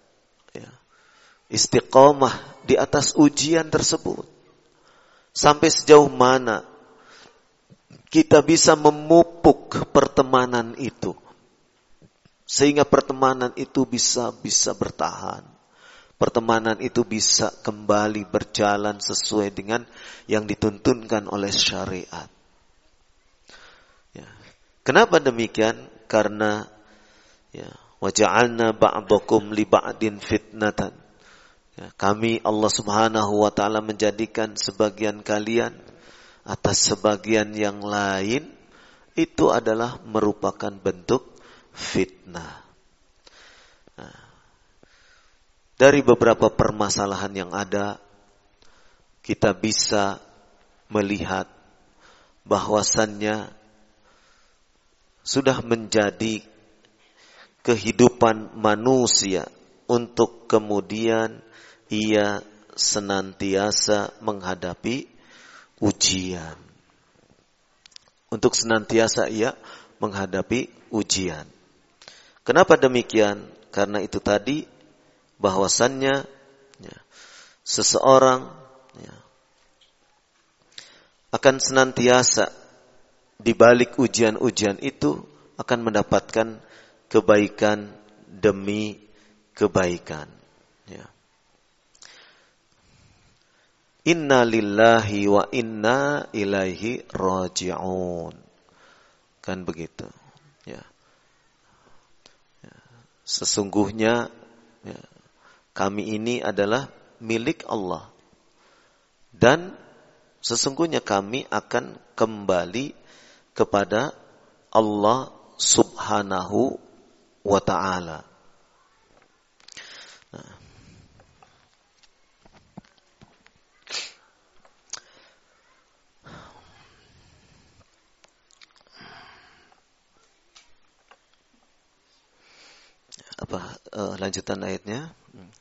istiqomah di atas ujian tersebut. Sampai sejauh mana kita bisa memupuk pertemanan itu, sehingga pertemanan itu bisa bertahan. Pertemanan itu bisa kembali berjalan sesuai dengan yang dituntunkan oleh syariat. Ya. Kenapa demikian? Karena waja'alna ba'dakum li ba'din fitnatan. Ya, kami Allah Subhanahu wa ta'ala menjadikan sebagian kalian atas sebagian yang lain, itu adalah merupakan bentuk fitnah. Nah, dari beberapa permasalahan yang ada, kita bisa melihat bahwasannya sudah menjadi kehidupan manusia untuk kemudian ia senantiasa menghadapi ujian. Untuk senantiasa ia menghadapi ujian. Kenapa demikian? Karena itu tadi, bahwasannya seseorang akan senantiasa di balik ujian-ujian itu akan mendapatkan kebaikan demi kebaikan. Inna lillahi wa inna ilaihi raji'un. Kan begitu. Sesungguhnya kami ini adalah milik Allah, dan sesungguhnya kami akan kembali kepada Allah Subhanahu wa ta'ala. Lanjutan ayatnya.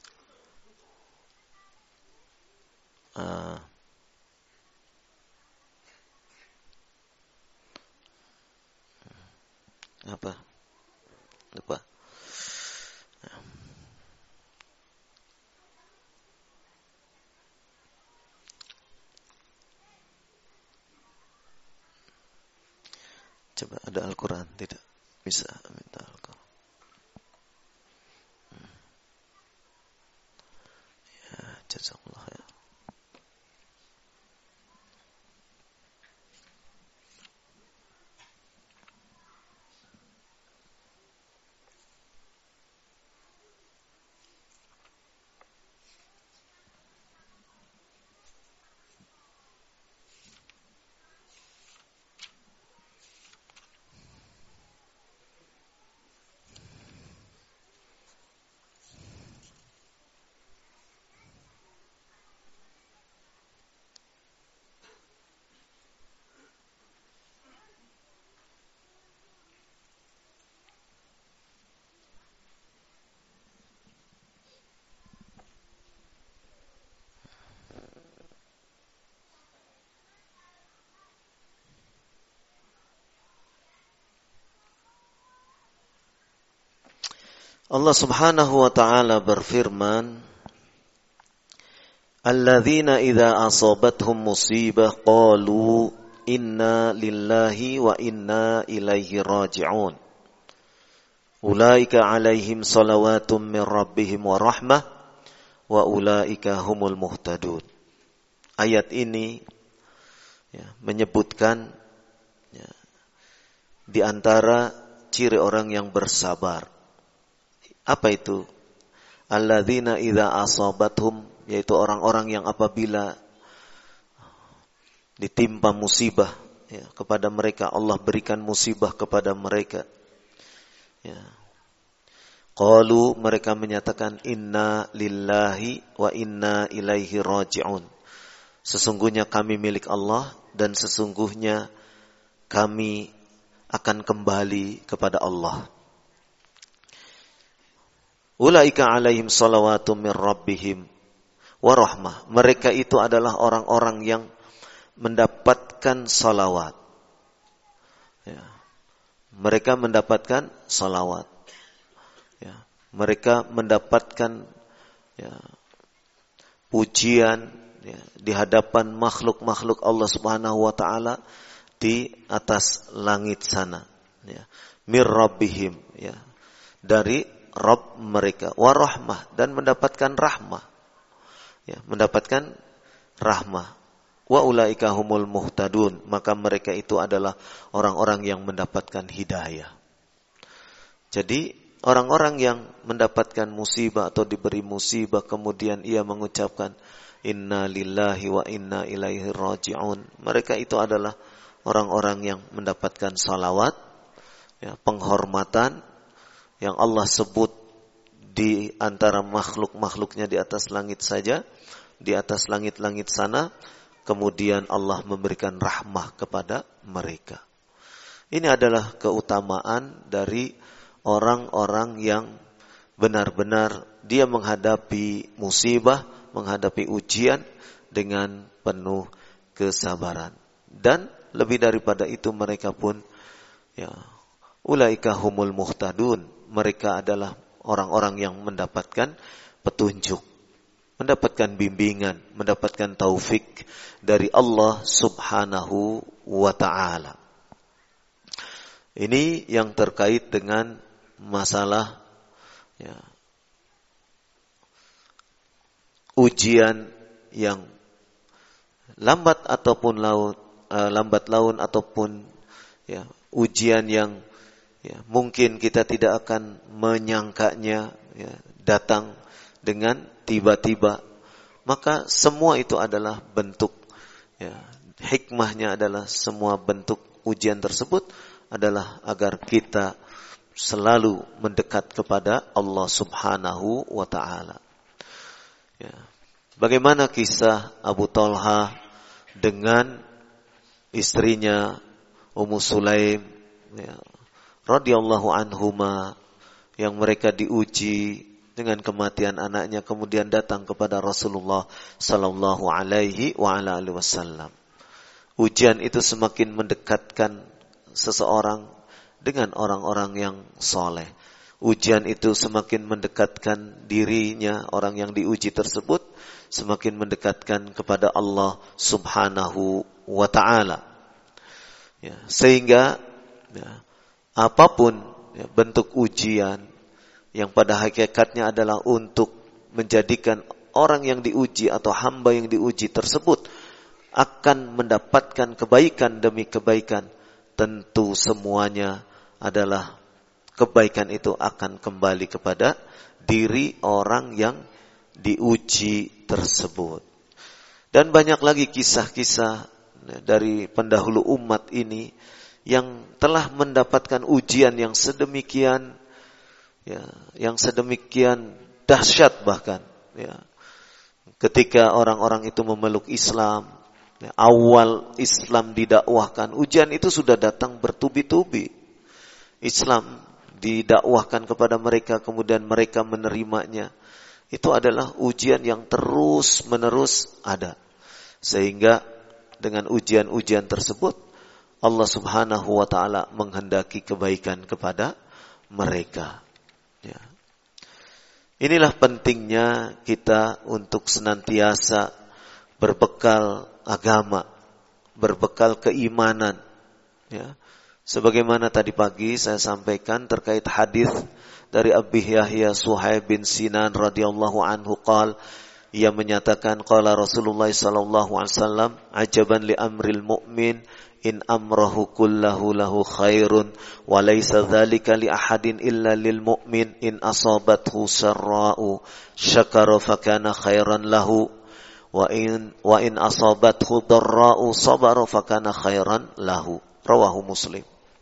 Apa? Lupa. Coba ada Al-Quran, tidak bisa minta Al-Quran. Jazakallah ya. Allah Subhanahu wa ta'ala berfirman, alladzina idza asabathum musibah qalu inna lillahi wa inna ilaihi raji'un. Ulaika alaihim salawatum min rabbihim wa rahmah wa ulaika humul muhtadun. Ayat ini menyebutkan di antara ciri orang yang bersabar. Apa itu? Alladzina idza asabathum, yaitu orang-orang yang apabila ditimpa musibah kepada mereka, Allah berikan musibah kepada mereka. Qalu, mereka menyatakan inna lillahi wa inna ilaihi raji'un. Sesungguhnya kami milik Allah dan sesungguhnya kami akan kembali kepada Allah. Ulaika alaihim salawatum min rabbihim wa rahmah. Mereka itu adalah orang-orang yang mendapatkan salawat. Mereka mendapatkan salawat. Mereka mendapatkan pujian di hadapan makhluk-makhluk Allah Subhanahu wa taala di atas langit sana. Mir rabbihim, dari Rabb mereka, wa rahmah, dan mendapatkan rahmah. Mendapatkan rahmah. Wa ulaika humul muhtadun, maka mereka itu adalah orang-orang yang mendapatkan hidayah. Jadi orang-orang yang mendapatkan musibah atau diberi musibah kemudian ia mengucapkan inna lillahi wa inna ilaihi raji'un, mereka itu adalah orang-orang yang mendapatkan salawat, penghormatan yang Allah sebut di antara makhluk-makhluknya di atas langit saja, di atas langit-langit sana, kemudian Allah memberikan rahmah kepada mereka. Ini adalah keutamaan dari orang-orang yang benar-benar dia menghadapi musibah, menghadapi ujian dengan penuh kesabaran. Dan lebih daripada itu mereka pun ulaika humul muhtadun, mereka adalah orang-orang yang mendapatkan petunjuk, mendapatkan bimbingan, mendapatkan taufik dari Allah Subhanahu wa ta'ala. Ini yang terkait dengan masalah ujian yang lambat laun ataupun ujian yang mungkin kita tidak akan menyangkanya datang dengan tiba-tiba. Maka semua itu adalah bentuk hikmahnya adalah semua bentuk ujian tersebut adalah agar kita selalu mendekat kepada Allah Subhanahu wa ta'ala. Bagaimana kisah Abu Talha dengan istrinya Ummu Sulaim radhiyallahu anhuma, yang mereka diuji dengan kematian anaknya kemudian datang kepada Rasulullah sallallahu alaihi wa ala alihi wasallam. Ujian itu semakin mendekatkan seseorang dengan orang-orang yang soleh. Ujian itu semakin mendekatkan dirinya, orang yang diuji tersebut semakin mendekatkan kepada Allah Subhanahu wa ta'ala. Sehingga apapun bentuk ujian yang pada hakikatnya adalah untuk menjadikan orang yang diuji atau hamba yang diuji tersebut akan mendapatkan kebaikan demi kebaikan, tentu semuanya adalah kebaikan itu akan kembali kepada diri orang yang diuji tersebut. Dan banyak lagi kisah-kisah dari pendahulu umat ini yang telah mendapatkan ujian yang sedemikian dahsyat bahkan ketika orang-orang itu memeluk Islam, awal Islam didakwahkan, ujian itu sudah datang bertubi-tubi. Islam didakwahkan kepada mereka, kemudian mereka menerimanya. Itu adalah ujian yang terus-menerus ada. Sehingga dengan ujian-ujian tersebut Allah Subhanahu wa ta'ala menghendaki kebaikan kepada mereka. Inilah pentingnya kita untuk senantiasa berbekal agama, berbekal keimanan, Sebagaimana tadi pagi saya sampaikan terkait hadis dari Abi Yahya Suhaib bin Sinan radhiyallahu anhu qala, ia menyatakan qala Rasulullah sallallahu alaihi wasallam, ajaban li amril mu'min in amrahu kullahu lahu khairun wa laysa dzalika li ahadin illa lil mu'min in asabathu sarra'u syakara fakana khairan lahu wa in asabathu darra'u sabara fakana khairan lahu. Rawahu Muslim.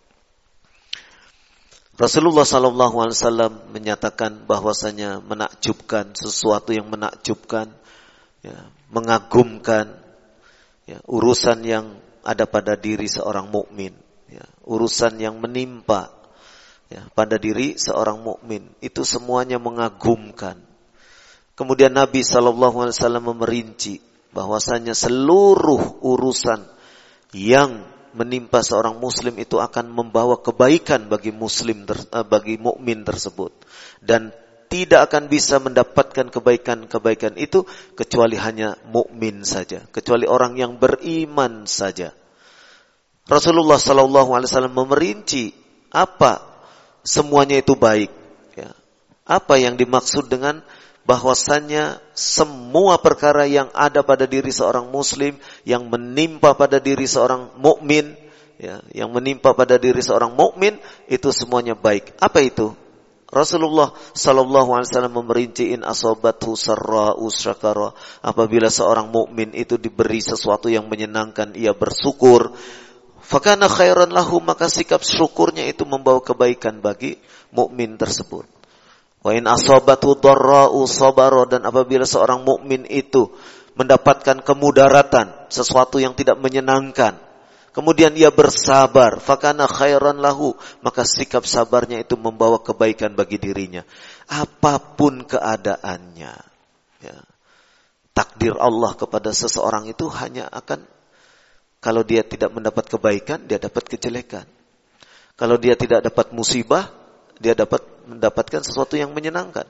Rasulullah sallallahu alaihi wasallam menyatakan bahwasanya menakjubkan, sesuatu yang menakjubkan, ya, mengagumkan, ya, urusan yang ada pada diri seorang mukmin, ya, urusan yang menimpa, ya, pada diri seorang mukmin, itu semuanya mengagumkan. Kemudian Nabi sallallahu alaihi wasallam memerinci bahwasanya seluruh urusan yang menimpa seorang muslim itu akan membawa kebaikan bagi bagi mukmin tersebut, dan tidak akan bisa mendapatkan kebaikan-kebaikan itu kecuali hanya mukmin saja, kecuali orang yang beriman saja. Rasulullah sallallahu alaihi wasallam memerinci apa semuanya itu baik, ya. Apa yang dimaksud dengan bahwasannya semua perkara yang ada pada diri seorang muslim, yang menimpa pada diri seorang mukmin, ya, yang menimpa pada diri seorang mukmin itu semuanya baik. Apa itu? Rasulullah sallallahu alaihi wasallam memerinci in asabathu sarra'u syakara, apabila seorang mukmin itu diberi sesuatu yang menyenangkan, ia bersyukur, fakana khairan lahu, maka sikap syukurnya itu membawa kebaikan bagi mukmin tersebut. Wa in asabatu darra'u sabara, dan apabila seorang mukmin itu mendapatkan kemudaratan, sesuatu yang tidak menyenangkan, kemudian ia bersabar, fakana khairan lahu, maka sikap sabarnya itu membawa kebaikan bagi dirinya. Apapun keadaannya, ya, takdir Allah kepada seseorang itu hanya akan, kalau dia tidak mendapat kebaikan, dia dapat kejelekan. Kalau dia tidak dapat musibah, dia dapat mendapatkan sesuatu yang menyenangkan.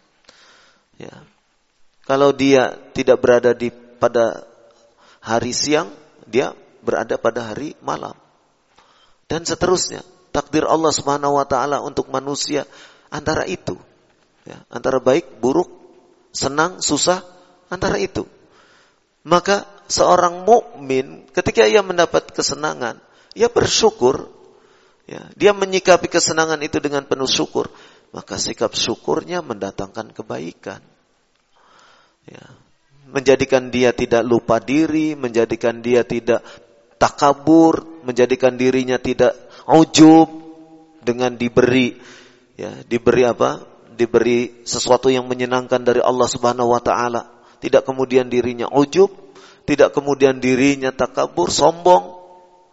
Ya. Kalau dia tidak berada pada hari siang, dia berada pada hari malam. Dan seterusnya. Takdir Allah Subhanahu wa taala untuk manusia antara itu. Ya, antara baik, buruk, senang, susah, antara itu. Maka seorang mukmin ketika ia mendapat kesenangan, ia bersyukur. Ya, dia menyikapi kesenangan itu dengan penuh syukur, maka sikap syukurnya mendatangkan kebaikan. Ya, menjadikan dia tidak lupa diri, menjadikan dia tidak takabur, menjadikan dirinya tidak ujub dengan diberi apa? Diberi sesuatu yang menyenangkan dari Allah Subhanahu wa taala. Tidak kemudian dirinya ujub, tidak kemudian dirinya takabur, sombong.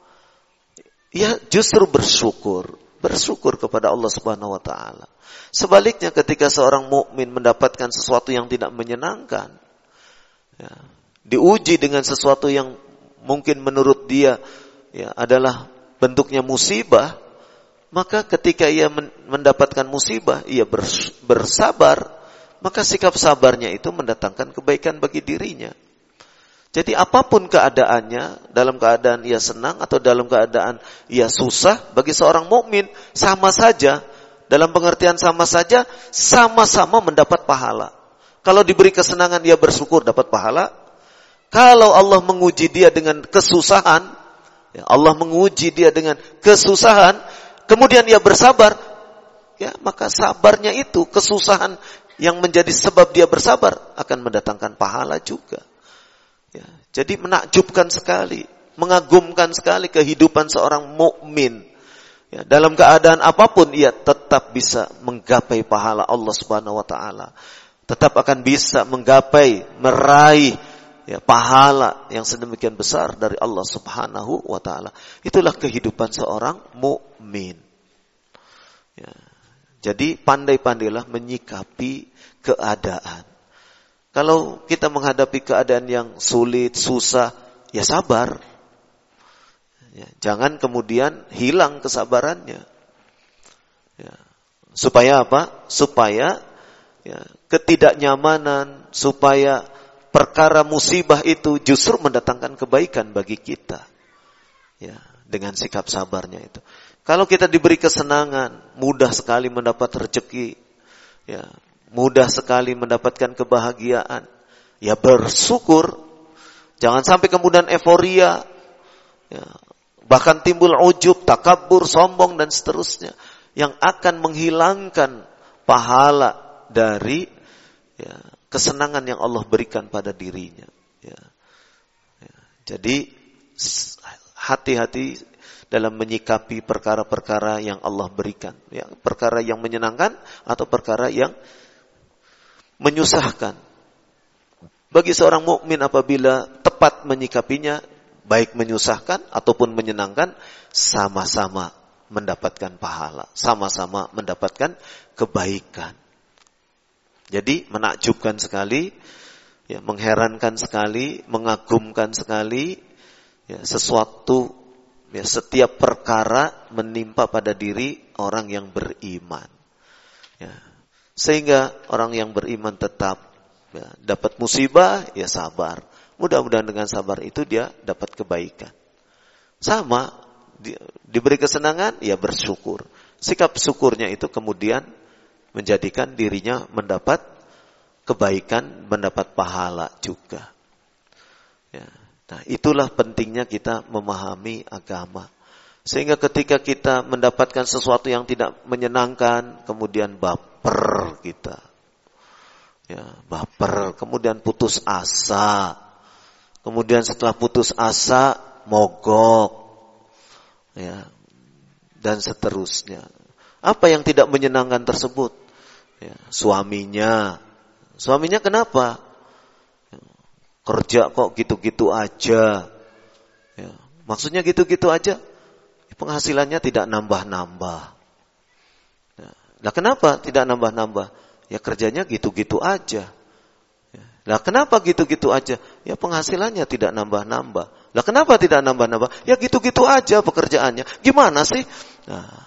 Ya, justru bersyukur kepada Allah Subhanahu wa taala. Sebaliknya ketika seorang mukmin mendapatkan sesuatu yang tidak menyenangkan, ya, diuji dengan sesuatu yang mungkin menurut dia, ya, adalah bentuknya musibah, maka ketika ia mendapatkan musibah, ia bersabar, maka sikap sabarnya itu mendatangkan kebaikan bagi dirinya. Jadi apapun keadaannya, dalam keadaan ia senang atau dalam keadaan ia susah, bagi seorang mukmin sama saja, dalam pengertian sama saja, sama-sama mendapat pahala. Kalau diberi kesenangan ia bersyukur dapat pahala. Kalau Allah menguji dia dengan kesusahan, ya, Allah menguji dia dengan kesusahan, kemudian ia bersabar, ya, maka sabarnya itu, kesusahan yang menjadi sebab dia bersabar akan mendatangkan pahala juga. Ya, jadi menakjubkan sekali, mengagumkan sekali kehidupan seorang mukmin. Ya, dalam keadaan apapun ia tetap bisa menggapai pahala Allah Subhanahu wa taala. Tetap akan bisa meraih, ya, pahala yang sedemikian besar dari Allah Subhanahu wa taala. Itulah kehidupan seorang mukmin. Ya, jadi pandai-pandailah menyikapi keadaan. Kalau kita menghadapi keadaan yang sulit, susah, ya sabar. Ya, jangan kemudian hilang kesabarannya. Ya, supaya apa? Supaya, ya, ketidaknyamanan, supaya perkara musibah itu justru mendatangkan kebaikan bagi kita. Ya, dengan sikap sabarnya itu. Kalau kita diberi kesenangan, mudah sekali mendapat rezeki, ya, mudah sekali mendapatkan kebahagiaan. Ya bersyukur, jangan sampai kemudian euforia, ya, bahkan timbul ujub, takabur, sombong dan seterusnya yang akan menghilangkan pahala dari ya, kesenangan yang Allah berikan pada dirinya. Ya. Ya. Jadi hati-hati dalam menyikapi perkara-perkara yang Allah berikan, ya, perkara yang menyenangkan atau perkara yang menyusahkan. Bagi seorang mukmin apabila tepat menyikapinya, baik menyusahkan ataupun menyenangkan, sama-sama mendapatkan pahala, sama-sama mendapatkan kebaikan. Jadi menakjubkan sekali, ya, mengherankan sekali, mengagumkan sekali, ya, sesuatu, ya, setiap perkara menimpa pada diri orang yang beriman. Ya. Sehingga orang yang beriman tetap, ya, dapat musibah, ya sabar. Mudah-mudahan dengan sabar itu dia dapat kebaikan. Sama, diberi kesenangan, ya bersyukur. Sikap syukurnya itu kemudian menjadikan dirinya mendapat kebaikan, mendapat pahala juga. Ya. Nah, itulah pentingnya kita memahami agama. Sehingga ketika kita mendapatkan sesuatu yang tidak menyenangkan, kemudian baper kita. Ya, baper, kemudian putus asa. Kemudian setelah putus asa, mogok. Ya, dan seterusnya. Apa yang tidak menyenangkan tersebut? Ya, suaminya. Suaminya kenapa? Kerja kok gitu-gitu aja. Ya, maksudnya gitu-gitu aja. Penghasilannya tidak nambah-nambah. Ya, nah kenapa tidak nambah-nambah? Ya kerjanya gitu-gitu aja. Ya, nah kenapa gitu-gitu aja? Ya penghasilannya tidak nambah-nambah. Lah kenapa tidak nambah-nambah? Ya gitu-gitu aja pekerjaannya. Gimana sih? Nah,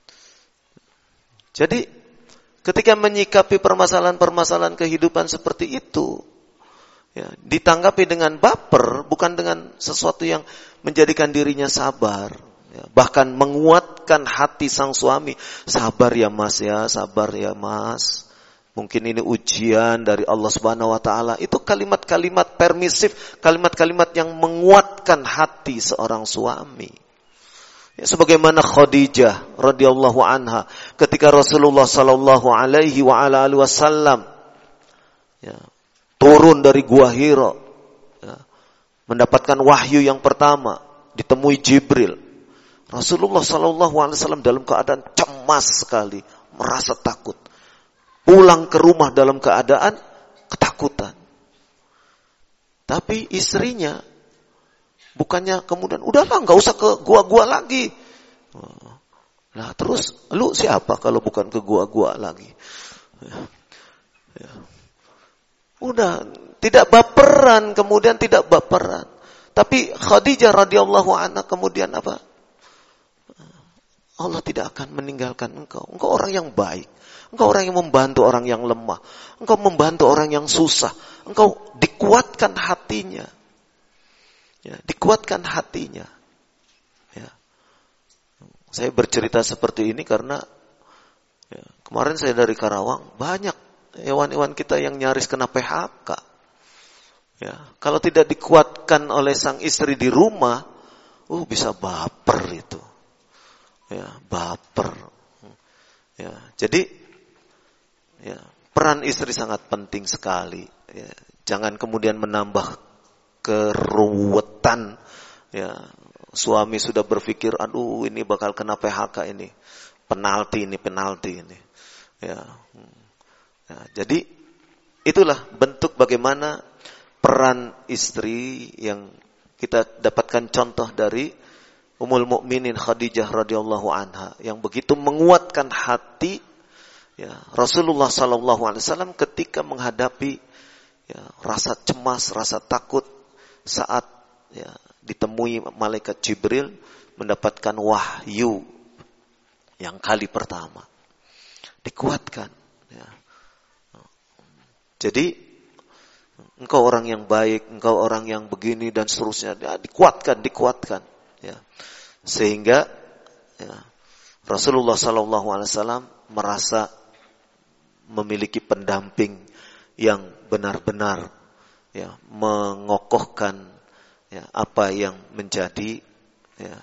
jadi ketika menyikapi permasalahan-permasalahan kehidupan seperti itu, ya, ditanggapi dengan baper, bukan dengan sesuatu yang menjadikan dirinya sabar, ya, bahkan menguatkan hati sang suami. Sabar ya mas ya, sabar ya mas. Mungkin ini ujian dari Allah Subhanahu wa taala. Itu kalimat-kalimat permisif, kalimat-kalimat yang menguatkan hati seorang suami. Ya, sebagaimana Khadijah radhiyallahu anha ketika Rasulullah sallallahu alaihi wa ala alihi wasallam, ya, turun dari Gua Hira, ya, mendapatkan wahyu yang pertama, ditemui Jibril. Rasulullah sallallahu alaihi wasallam dalam keadaan cemas sekali, merasa takut. Pulang ke rumah dalam keadaan ketakutan. Tapi istrinya bukannya kemudian, udahlah nggak usah ke gua-gua lagi. Nah terus lu siapa kalau bukan ke gua-gua lagi? Ya. Udah tidak baperan, kemudian tidak baperan. Tapi Khadijah radhiyallahu anha kemudian apa? Allah tidak akan meninggalkan engkau. Engkau orang yang baik. Engkau orang yang membantu orang yang lemah. Engkau membantu orang yang susah. Engkau dikuatkan hatinya. Ya, dikuatkan hatinya. Ya. Saya bercerita seperti ini karena ya, kemarin saya dari Karawang, banyak hewan-hewan kita yang nyaris kena PHK. Ya, kalau tidak dikuatkan oleh sang istri di rumah, bisa baper itu. Ya, baper. Ya, jadi ya, peran istri sangat penting sekali. Ya, jangan kemudian menambah keruwetan. Ya, suami sudah berpikir, aduh ini bakal kena PHK ini, penalti ini. Ya, ya, jadi itulah bentuk bagaimana peran istri yang kita dapatkan contoh dari Ummul Mukminin Khadijah radhiyallahu anha yang begitu menguatkan hati, ya, Rasulullah sallallahu alaihi wasallam ketika menghadapi, ya, rasa cemas, rasa takut saat, ya, ditemui malaikat Jibril mendapatkan wahyu yang kali pertama. Dikuatkan, ya. Jadi engkau orang yang baik, engkau orang yang begini dan seterusnya, ya, dikuatkan, ya. Sehingga, ya, Rasulullah SAW merasa memiliki pendamping yang benar-benar ya mengokohkan ya apa yang menjadi ya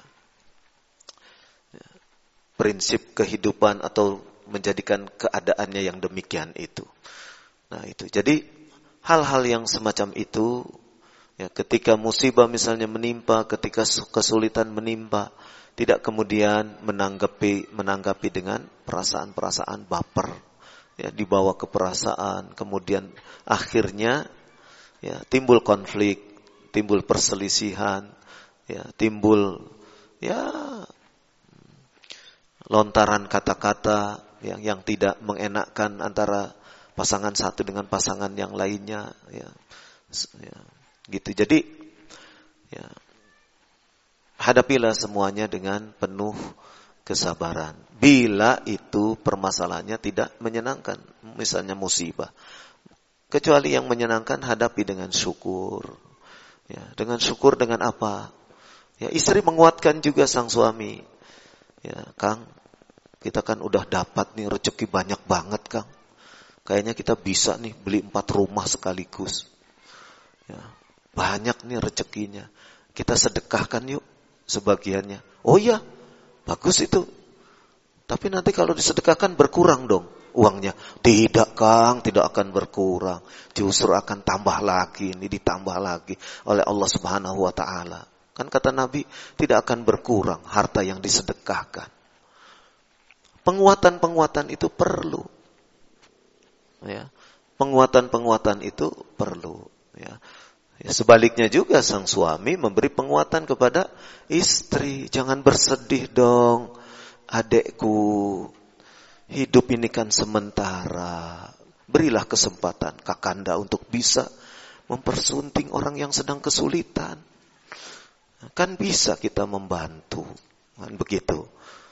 prinsip kehidupan atau menjadikan keadaannya yang demikian itu. Nah itu. Jadi hal-hal yang semacam itu ya ketika musibah misalnya menimpa, ketika kesulitan menimpa, tidak kemudian menanggapi dengan perasaan-perasaan baper, ya dibawa ke perasaan, kemudian akhirnya ya timbul konflik, timbul perselisihan, ya timbul ya lontaran kata-kata yang tidak mengenakkan antara pasangan satu dengan pasangan yang lainnya, ya gitu. Jadi ya hadapilah semuanya dengan penuh kesabaran. Bila itu permasalahannya tidak menyenangkan, misalnya musibah. Kecuali yang menyenangkan hadapi dengan syukur. Ya, dengan syukur dengan apa? Ya, istri menguatkan juga sang suami. Ya, Kang, kita kan udah dapat nih rezeki banyak banget, Kang. Kayaknya kita bisa nih beli 4 rumah sekaligus. Ya, banyak nih rezekinya. Kita sedekahkan yuk sebagiannya. Oh iya, bagus itu. Tapi nanti kalau disedekahkan berkurang dong uangnya. Tidak, Kang, tidak akan berkurang. Justru akan tambah lagi, ini ditambah lagi oleh Allah Subhanahu wa taala. Kan kata Nabi, tidak akan berkurang harta yang disedekahkan. Penguatan-penguatan itu perlu. Ya. Penguatan-penguatan itu perlu, ya. Ya, sebaliknya juga sang suami memberi penguatan kepada istri. Jangan bersedih dong, adekku. Hidup ini kan sementara. Berilah kesempatan kakanda untuk bisa mempersunting orang yang sedang kesulitan. Kan bisa kita membantu. Kan begitu.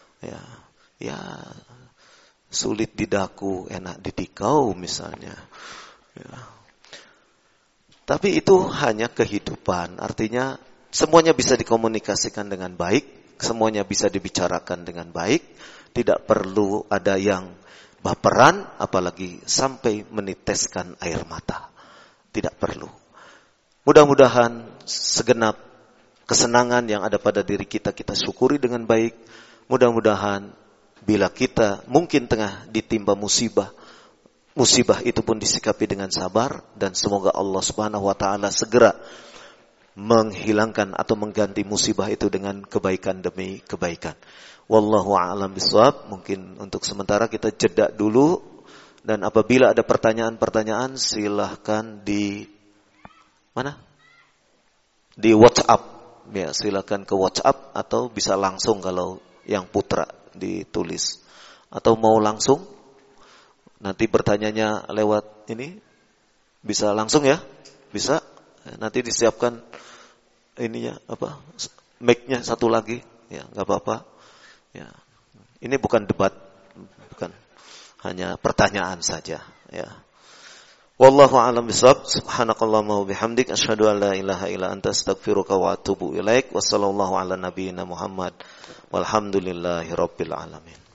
Ya, sulit di daku, enak di tikau misalnya. Ya. Tapi itu hanya kehidupan. Artinya semuanya bisa dikomunikasikan dengan baik. Semuanya bisa dibicarakan dengan baik. Tidak perlu ada yang baperan. Apalagi sampai meniteskan air mata. Tidak perlu. Mudah-mudahan segenap kesenangan yang ada pada diri kita, kita syukuri dengan baik. Mudah-mudahan bila kita mungkin tengah ditimpa musibah, musibah itu pun disikapi dengan sabar, dan semoga Allah Subhanahu wa taala segera menghilangkan atau mengganti musibah itu dengan kebaikan demi kebaikan. Wallahu a'lam bishawab. Mungkin untuk sementara kita jeda dulu, dan apabila ada pertanyaan-pertanyaan silahkan di mana? Di WhatsApp. Ya, silahkan ke WhatsApp atau bisa langsung kalau yang putra ditulis. Atau mau langsung nanti bertanyanya lewat ini, bisa langsung ya, bisa. Nanti disiapkan ininya apa, mic-nya satu lagi, ya nggak apa-apa. Ya, ini bukan debat, bukan, hanya pertanyaan saja. Ya. Wallahu a'lam bishawab. Subhanakallahumma wa bihamdik, asyhadu an la ilaha illa anta, astaghfiruka wa atubu ilaik. Wassallallahu ala nabiyyina Muhammad. Walhamdulillahi rabbil alamin.